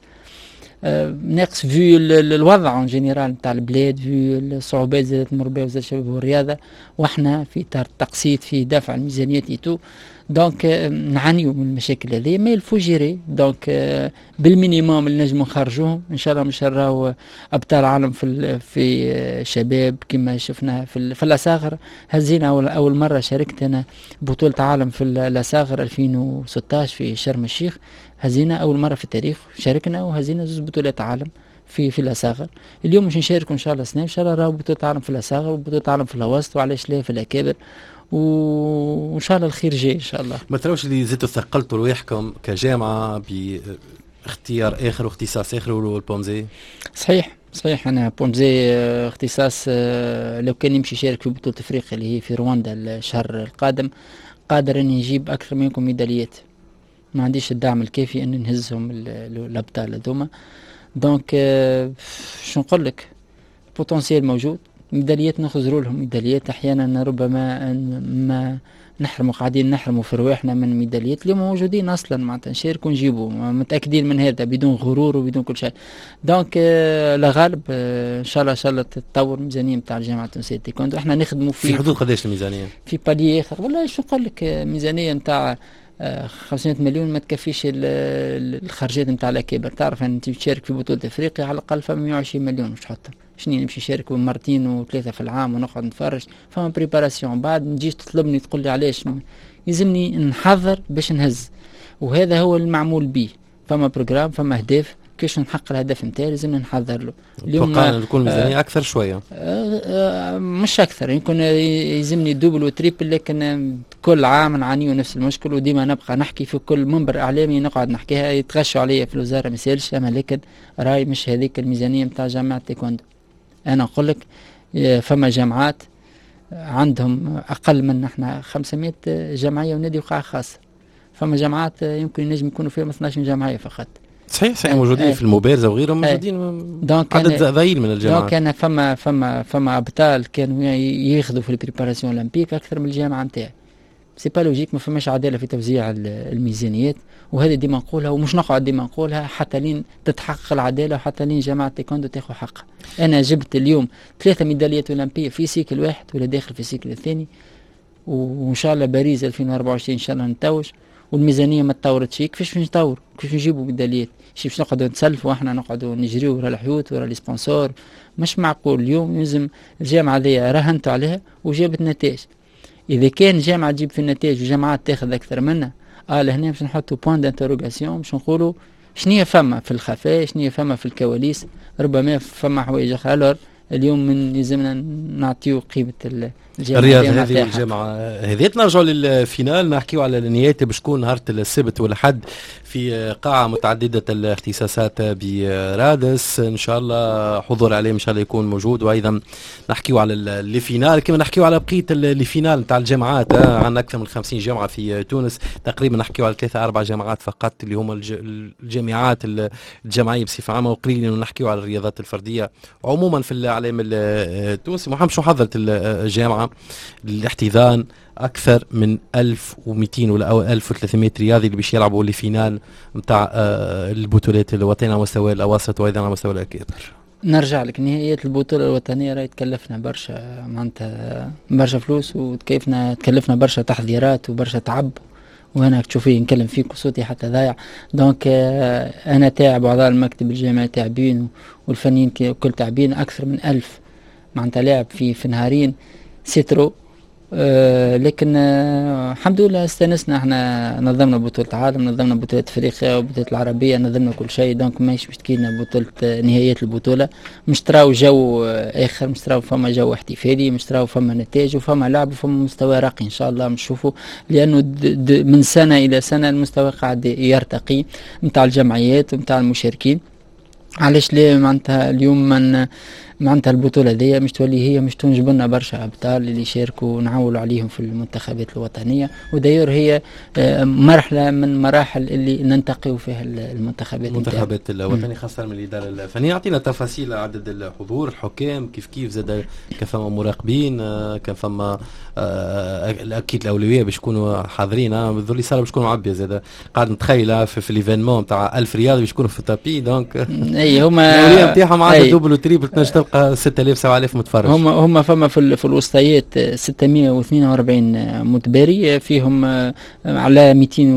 ناقص في الوضع عن جنرال نتاع البلاد، في الصعوبات زادت تمر بها وزارة الشباب والرياضة، واحنا في اطار التقسيط في دفع الميزانيات ايتو. دونك نعانيو من المشاكل هذه، ما يلفو جيري. دونك بالمينيموم اللي نجمو نخرجوهم ان شاء الله. مش نراو ابطال عالم في شباب كما شفنا في الاصاغر. هزينا اول مره شاركت انا بطوله عالم في الاصاغر 2016 في شرم الشيخ. هزينا اول مره في التاريخ شاركنا وهزينا 2 بطولات عالم في الاصاغر. اليوم مش نشاركوا ان شاء الله سنه ان شاء الله راهو بطوله عالم في الاصاغر وبطوله عالم في الوسط، وعلاش لا في الاكابر، وان شاء الله الخير جاي ان شاء الله. ما تراوش اللي زدتوا ثقلتوا رواحكم كجامعه باختيار اخر واختصاص اخر والبونزي؟ صحيح انا بونزي اختصاص. لو كان يمشي يشارك في بطوله افريقيا اللي هي في رواندا الشهر القادم، قادر اني نجيب اكثر منكم ميداليات. ما عنديش الدعم الكافي ان نهزهم الابطال هذوما. دونك شو نقول لك، بوتنسيال موجود، ميداليات نخزروا لهم ميداليات. احيانا ربما ما قاعدين نحرموا في رواحنا من ميداليات اليوم موجودين اصلا، معناتها نشاركوا ونجيبوا متاكدين من هذا بدون غرور وبدون كل شيء. دونك لا غالب ان شاء الله تتطور الميزانيه نتاع الجامعه التونسيه للتايكوندو. احنا نخدموا في حدود قداش الميزانيه؟ في بالي اخر والله شو نقول لك، ميزانيه نتاع 500 مليون ما تكفيش الخرجات نتاع الاكابر. تعرف انت تشارك في بطوله افريقيا على الاقل فما 120 مليون مش تحطها. شنو نمشي نشارك مرتين وثلاثه في العام ونقعد نتفرج؟ فما بريباراسيون. بعد نجيش تطلبني تقول لي علاش، يلزمني نحضر باش نهز، وهذا هو المعمول به. فما بروجرام، فما اهداف، كيش نحقق الهدف نتاعي لازمنا نحضر له. اليوم تكون ميزانيه اكثر شويه، مش اكثر، يمكن يلزمني دوبل وتريبل، لكن كل عام نعانيو نفس المشكل، وديما نبقى نحكي في كل منبر اعلامي نقعد نحكيها. يتغشوا عليا في الوزاره ما يسالش، اما لكن راي مش هذيك الميزانيه نتاع جامعه تايكوندو. انا نقول لك فما جامعات عندهم اقل من احنا 500 جمعيه ونادي وقاعه خاصه. فما جامعات يمكن ينجم يكونوا فيهم 12 جمعيه فقط. صحيح موجودين في المبارزه وغيرهم، موجودين عدد ضئيل من الجامعات. دونك انا فما ابطال كانوا ياخذوا في البريباراسيون اولمبيك اكثر من الجامعه نتاعي. سي با لوجيك، ما فماش عداله في توزيع الميزانيات، وهذه ديما نقولها ومش نقعد ديما نقولها حتى لين تتحقق العداله وحتى لين جامعه تايكوندو تاخذ حقها. انا جبت اليوم 3 ميداليات اولمبيه في سيكل واحد ولا داخل في السيكل الثاني، وان شاء الله باريس 2024 ان شاء الله نتوج، والميزانيه ما تطورتش. كيفاش نطور؟ كيفاش نجيبوا ميداليات؟ باش نقعدوا نتسلفوا واحنا نقعدوا نجريوا ورا الحيوت ورا لي سبونسور؟ مش معقول. اليوم لازم الجامعه هذه راهنتوا عليها وجابت نتائج. اذا كان جامعه تجيب في النتائج وجامعات تاخذ اكثر منها، لهنا باش نحطوا بوان دانتروغاسيون، باش نقولوا شنية فما في الخفاء، شنية فما في الكواليس، ربما فما حوايج اخرى. الور اليوم من لازمنا نعطيو قيمه الرياض هذه والجامعه هذه. نرجعوا للفينال، نحكيو على النيات باش تكون نهار السبت والحد في قاعه متعدده الاختصاصات برادس. ان شاء الله حضور عليه ان شاء الله يكون موجود، وايضا نحكيو على الفينال كما نحكيو على بقيه الفينال نتاع الجامعات. عندنا اكثر من 50 جامعه في تونس تقريبا، نحكيو على 3-4 جامعات فقط اللي هما الجامعات الجامعيه بصفه عامه، وقليلا نحكيو على الرياضات الفرديه عموما في الاعلام التونسي. محمد شو حضرت الجامعه للاحتضان اكثر من 1200 ولا 1300 رياضي اللي باش يلعبوا لفينال نتاع البطولات الوطنيه على مستوى الاواسط وايضا على مستوى الاكابر. نرجع لك، نهائيات البطوله الوطنيه راهي تكلفنا برشا، معناتها برشا فلوس، وتكلفنا برشا تحضيرات وبرشا تعب وانا تشوفي نكلم فيك وصوتي حتى ضايع. دونك انا تاعب واعضاء المكتب الجامعي تاعبين والفنيين كل تعبين، اكثر من 1000 معناتها لاعب في نهارين سيترو. لكن الحمد لله استانسنا، احنا نظمنا بطولة عالم، نظمنا بطولة افريقيا وبطولة العربية، نظمنا كل شيء. دونك ماهيش مشتكينا بطولة نهائيات البطولة، مش تراو جو اخر، مش تراو فما جو احتفالي، مش تراو فما نتائج وفما لعب وفما مستوى راقي ان شاء الله نشوفوا، لانه من سنة الى سنة المستوى قاعد يرتقي نتاع الجمعيات ونتاع المشاركين. علاش ليه معناتها اليوم من معناتها البطولة دي مش تولي هي مش تنجب لنا برشا أبطال اللي يشاركوا ونعولوا عليهم في المنتخبات الوطنية، وداير هي مرحلة من مراحل اللي ننتقيوا فيها المنتخبات الوطنية، خاصة من الإدارة الفنية. أعطينا تفاصيل عدد الحضور، الحكام كيف زاد، كان فما مراقبين، كان فما أكيد الأولوية باش يكونوا حاضرين. ذولي صار باش يكونوا معبية زاد، قاعد نتخيل في الإيفينمون نتاع 1000 رياضي باش يكونوا في التابي. دونك أي هما الأولوية نتاعهم عدد دوبل وتريبل تنجم تلقى 6000 7000 متفرج. هم فما في الوسطيات 642 متباري، فيهم على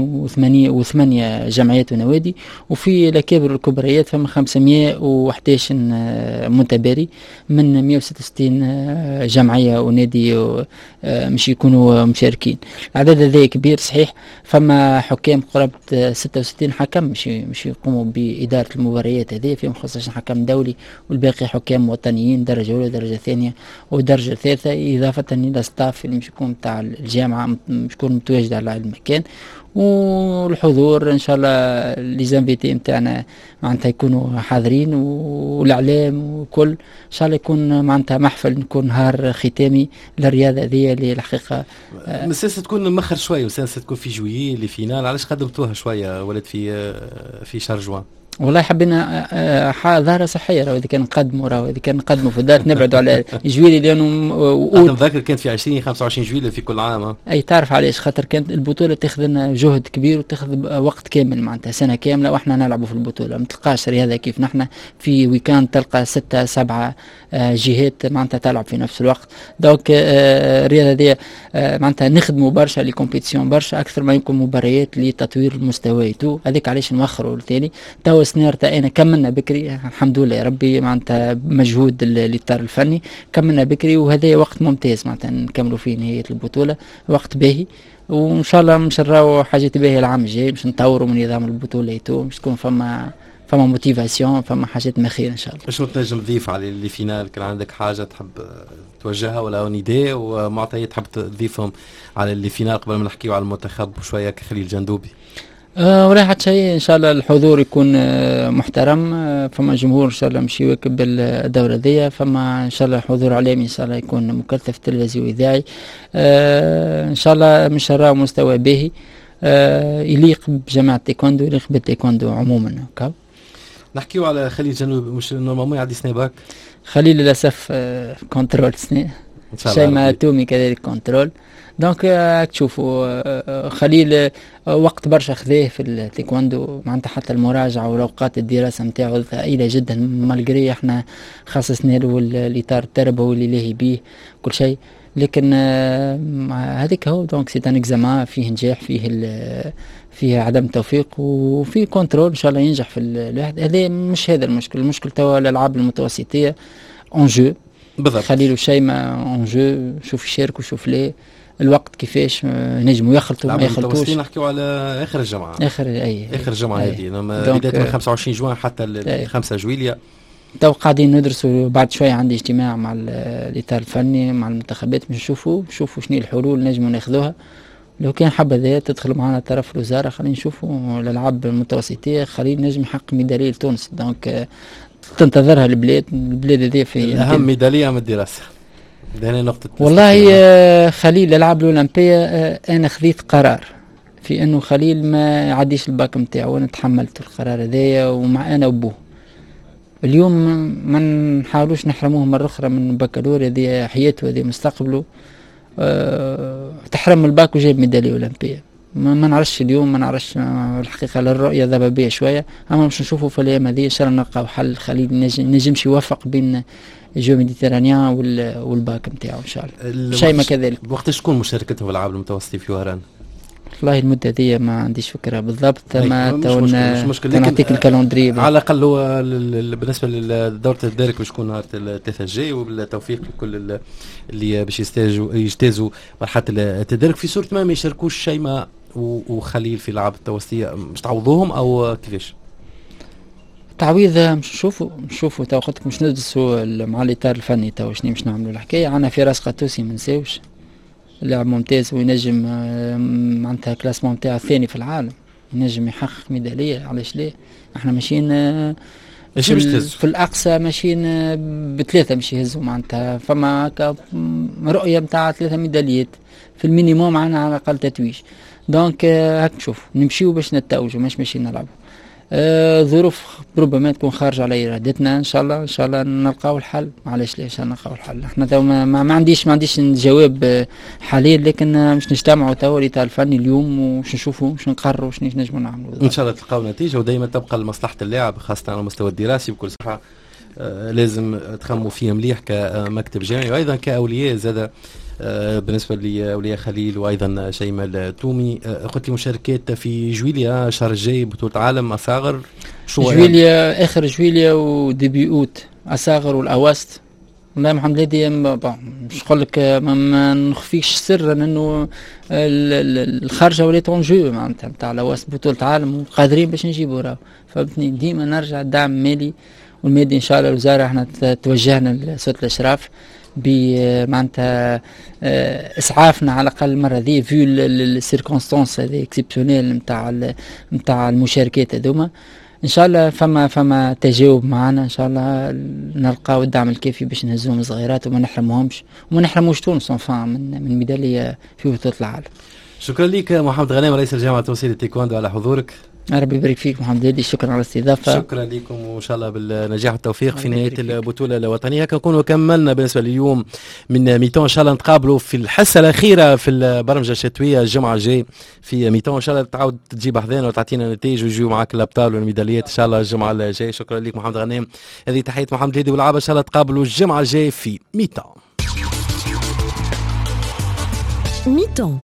208 جمعيات ونوادي، وفي الأكابر الكبريات فما 511 متباري من 166 جمعية ونادي مش يكونوا مشاركين. العدد هذا كبير صحيح. فما حكام قرابة 66 حكم مش يقوموا بإدارة المباريات هذه، فيهم 15 حكم دولي والباقي حكام وطنيين درجة أولى درجة ثانية ودرجة ثالثة، إضافة إلى ستاف اللي مش يكون تاع الجامعة مش يكون متواجد على المكان. والحضور ان شاء الله ليزانفيتي نتاعنا معناتها يكونوا حاضرين، والاعلام وكل ان شاء الله يكون معناتها محفل، نكون نهار ختامي للرياضه هذه اللي الحقيقه مساسه تكون مخر شويه، وساسه تكون في جويي اللي فينال. علاش قدمتوها شويه ولد في شهر جوان؟ والله حبينا ظاهرة صحية، إذا كان نقدموا في الدار نبعدوا على جويلي، لأنه نتذكر كانت في 20-25 جويلي في كل عام. أي تعرف علاش؟ خاطر كانت البطولة تاخذ لنا جهد كبير وتاخذ وقت كامل، معناتها سنة كاملة وإحنا نلعبوا في البطولة. ما تلقاش رياضة كيف نحن في ويكاند تلقى 6-7 جهات معناتها تلعب في نفس الوقت. دونك الرياضة دي معناتها نخدموا برشا لكومبيتيسيون برشا أكثر ما يمكن مباريات لتطوير المستوى تو، هذيك علاش نوخروا التالي. تو سنير تاعنا كملنا بكري الحمد لله يا ربي، معناتها مجهود الاطار الفني كملنا بكري، وهذا وقت ممتاز معناتها نكملوا فيه نهاية البطولة، وقت باهي. وان شاء الله مش نراو حاجات باهية العام الجاي، باش نطوروا من نظام البطولة تو، باش تكون فما موتيفاسيون، فما حاجات مخيرة ان شاء الله. شنو تنجم تضيف على اللي فينال؟ كان عندك حاجة تحب توجهها ولا نداء ومعطيات تحب تضيفهم على اللي فينال قبل ما نحكيو على المنتخب وشوية كخليل جندوبي؟ ولا حتى شيء، ان شاء الله الحضور يكون محترم، فما جمهور ان شاء الله مش يواكب الدورة دي، فما ان شاء الله حضور اعلامي ان شاء الله يكون مكثف تلفزيوني واذاعي، ان شاء الله مش نراو مستوى باهي يليق بجماعة تايكوندو، يليق بالتايكوندو عموما. نحكيو على خليل جنوبي، مش نورمالمون يعدي سنة باك؟ خليل للاسف كنترول سنة، شيء ما تومي كذلك كنترول. دونك تشوفوا خليل وقت برشا خذاه في التايكوندو، معناتها حتى المراجعة واوقات الدراسة نتاعو ثقيلة جدا، مالغري احنا خصصنا له الاطار التربوي اللي لاهي بيه كل شيء، لكن هذيك هو. دونك سي ان اكزامان فيه نجاح، فيه عدم توفيق، وفي كنترول ان شاء الله ينجح في الواحد. هذا مش هذا المشكل توا الالعاب المتوسطية اون جو بالضبط. خليل وشيماء اون جو، شوف يشارك وشوف ليه الوقت كيفاش نجموا يخلطوا ما يخلطوش. نحكيو على اخر الجمعه، اخر الجمعه هذه بدايه من 25 جوان حتى 5 جويليا. تو قاعدين ندرسوا، بعد شويه عندي اجتماع مع الاطار الفني مع المنتخبات باش نشوفوا شنو الحلول نجموا ناخذوها. لو كان حابه تدخل معنا طرف الوزاره، خلينا نشوفوا الالعاب المتوسطيه، خلينا نجم نحقق ميداليه لتونس. دونك تنتظرها البلاد هذه في اهم ميداليه من الدراسه. هنا نقطة والله خليل الألعاب الأولمبية أنا خذيت قرار في أنه خليل ما يعديش الباك متاعه، وأنا تحملت القرار هذايا ومع أنا وأبوه. اليوم ما نحاولوش نحرموه مرة أخرى من بكالوريا، هذه حياته هذه مستقبله. تحرم الباك وجاب ميدالية أولمبية. ما نعرفش اليوم، ما نعرفش الحقيقة للرؤية ضبابية شوية، أما باش نشوفوا في الأيام هذه إن شاء الله نلقاو حل. خليل نجمش يوفق بين جو ميديترانيان والباك نتاعو ان شاء الله. شيء ما كذلك. وقتاش تكون مشاركته في الالعاب المتوسطه في وهران؟ والله المدة دي ما عنديش فكرة بالضبط، ما مش مشكل. نعطيك الكالندري على الأقل هو بالنسبة لدورة الديريك باش تكون نهار 3 جاي، وبالتوفيق لكل اللي باش يجتازوا مرحلة التدريك. في صورة ما يشاركوش شيماء وخليل في لعب التوسطية، مش تعوضوهم أو كيفاش؟ تعويض مش نشوفوا تو قلت لك مش ندرسوا مع الاطار الفني تو شنو مش نعملوا الحكايه. عندنا فراس قطوسي ما نساوش، لاعب ممتاز وينجم معناتها الكلاسمون نتاعو الثاني في العالم، ينجم يحقق ميداليه. علاش لا؟ احنا ماشيين في الاقصى ماشيين بثلاثه مش يهزوا، معناتها فما رؤيه نتاع 3 ميداليات في المينيموم، معنا على الاقل تتويج. دونك هاك نشوف نمشيو باش نتوجوا، مش ماشيين نلعبوا. ظروف ربما تكون خارجه على ارادتنا، ان شاء الله نلقاو الحل. معلش ليش نلقاو الحل؟ احنا تو ما عنديش جواب حاليا، لكن مش نجتمعوا تو الاطار الفني اليوم وش نشوفوا وش نقرروا وش نجموا نعملوا. ان شاء الله تلقاو نتيجه، ودائما تبقى لمصلحه اللاعب خاصه على المستوى الدراسي بكل صحه. لازم تخموا فيه مليح كمكتب جامعي وايضا كاولياء زاده. بالنسبه لاولياء خليل وايضا شيماء التومي، قلت لي مشاركات في جويليا الشهر الجاي بطوله عالم اصاغر. جويليا يعني؟ اخر جويليا وديبي اوت اصاغر والاوست. والله محمد لدي مش نقول لك ما نخفيش سرا انه الخارجه ولات اون جو معناتها نتاع الاوست بطوله عالم، وقادرين باش نجيبوا راهو. فهمتني؟ ديما نرجع الدعم المالي والمادي ان شاء الله. الوزاره احنا توجهنا لسلطه الاشراف بمعناتها اسعافنا على الاقل المره ذي فيو السيركونستانس هذه اكسبسيونيل نتاع المشاركات هذوما. ان شاء الله فما تجاوب معنا، ان شاء الله نلقاو الدعم الكافي باش نهزوهم الصغيرات وما نحرموهمش وما نحرموش تونس من ميداليه في بطوله العالم. شكرا لك محمد غنام رئيس الجامعه التونسيه للتايكوندو على حضورك. ربي يبارك فيك محمد هادي، شكرا على الاستضافه. شكرا لكم وان شاء الله بالنجاح والتوفيق في نهايه البطوله الوطنيه. كنكونوا كملنا بالنسبه لليوم من ميتون. ان شاء الله نتقابلوا في الحصه الاخيره في البرمجه الشتويه الجمعه الجاي في ميتون. ان شاء الله تعاود تجيب حذانا وتعطينا نتائج ويجيو معك الابطال والميداليات ان شاء الله الجمعه الجاي. شكرا لك محمد غنام. هذه تحيه محمد هادي والعابه. ان شاء الله تقابلوا الجمعه الجاي في ميتون.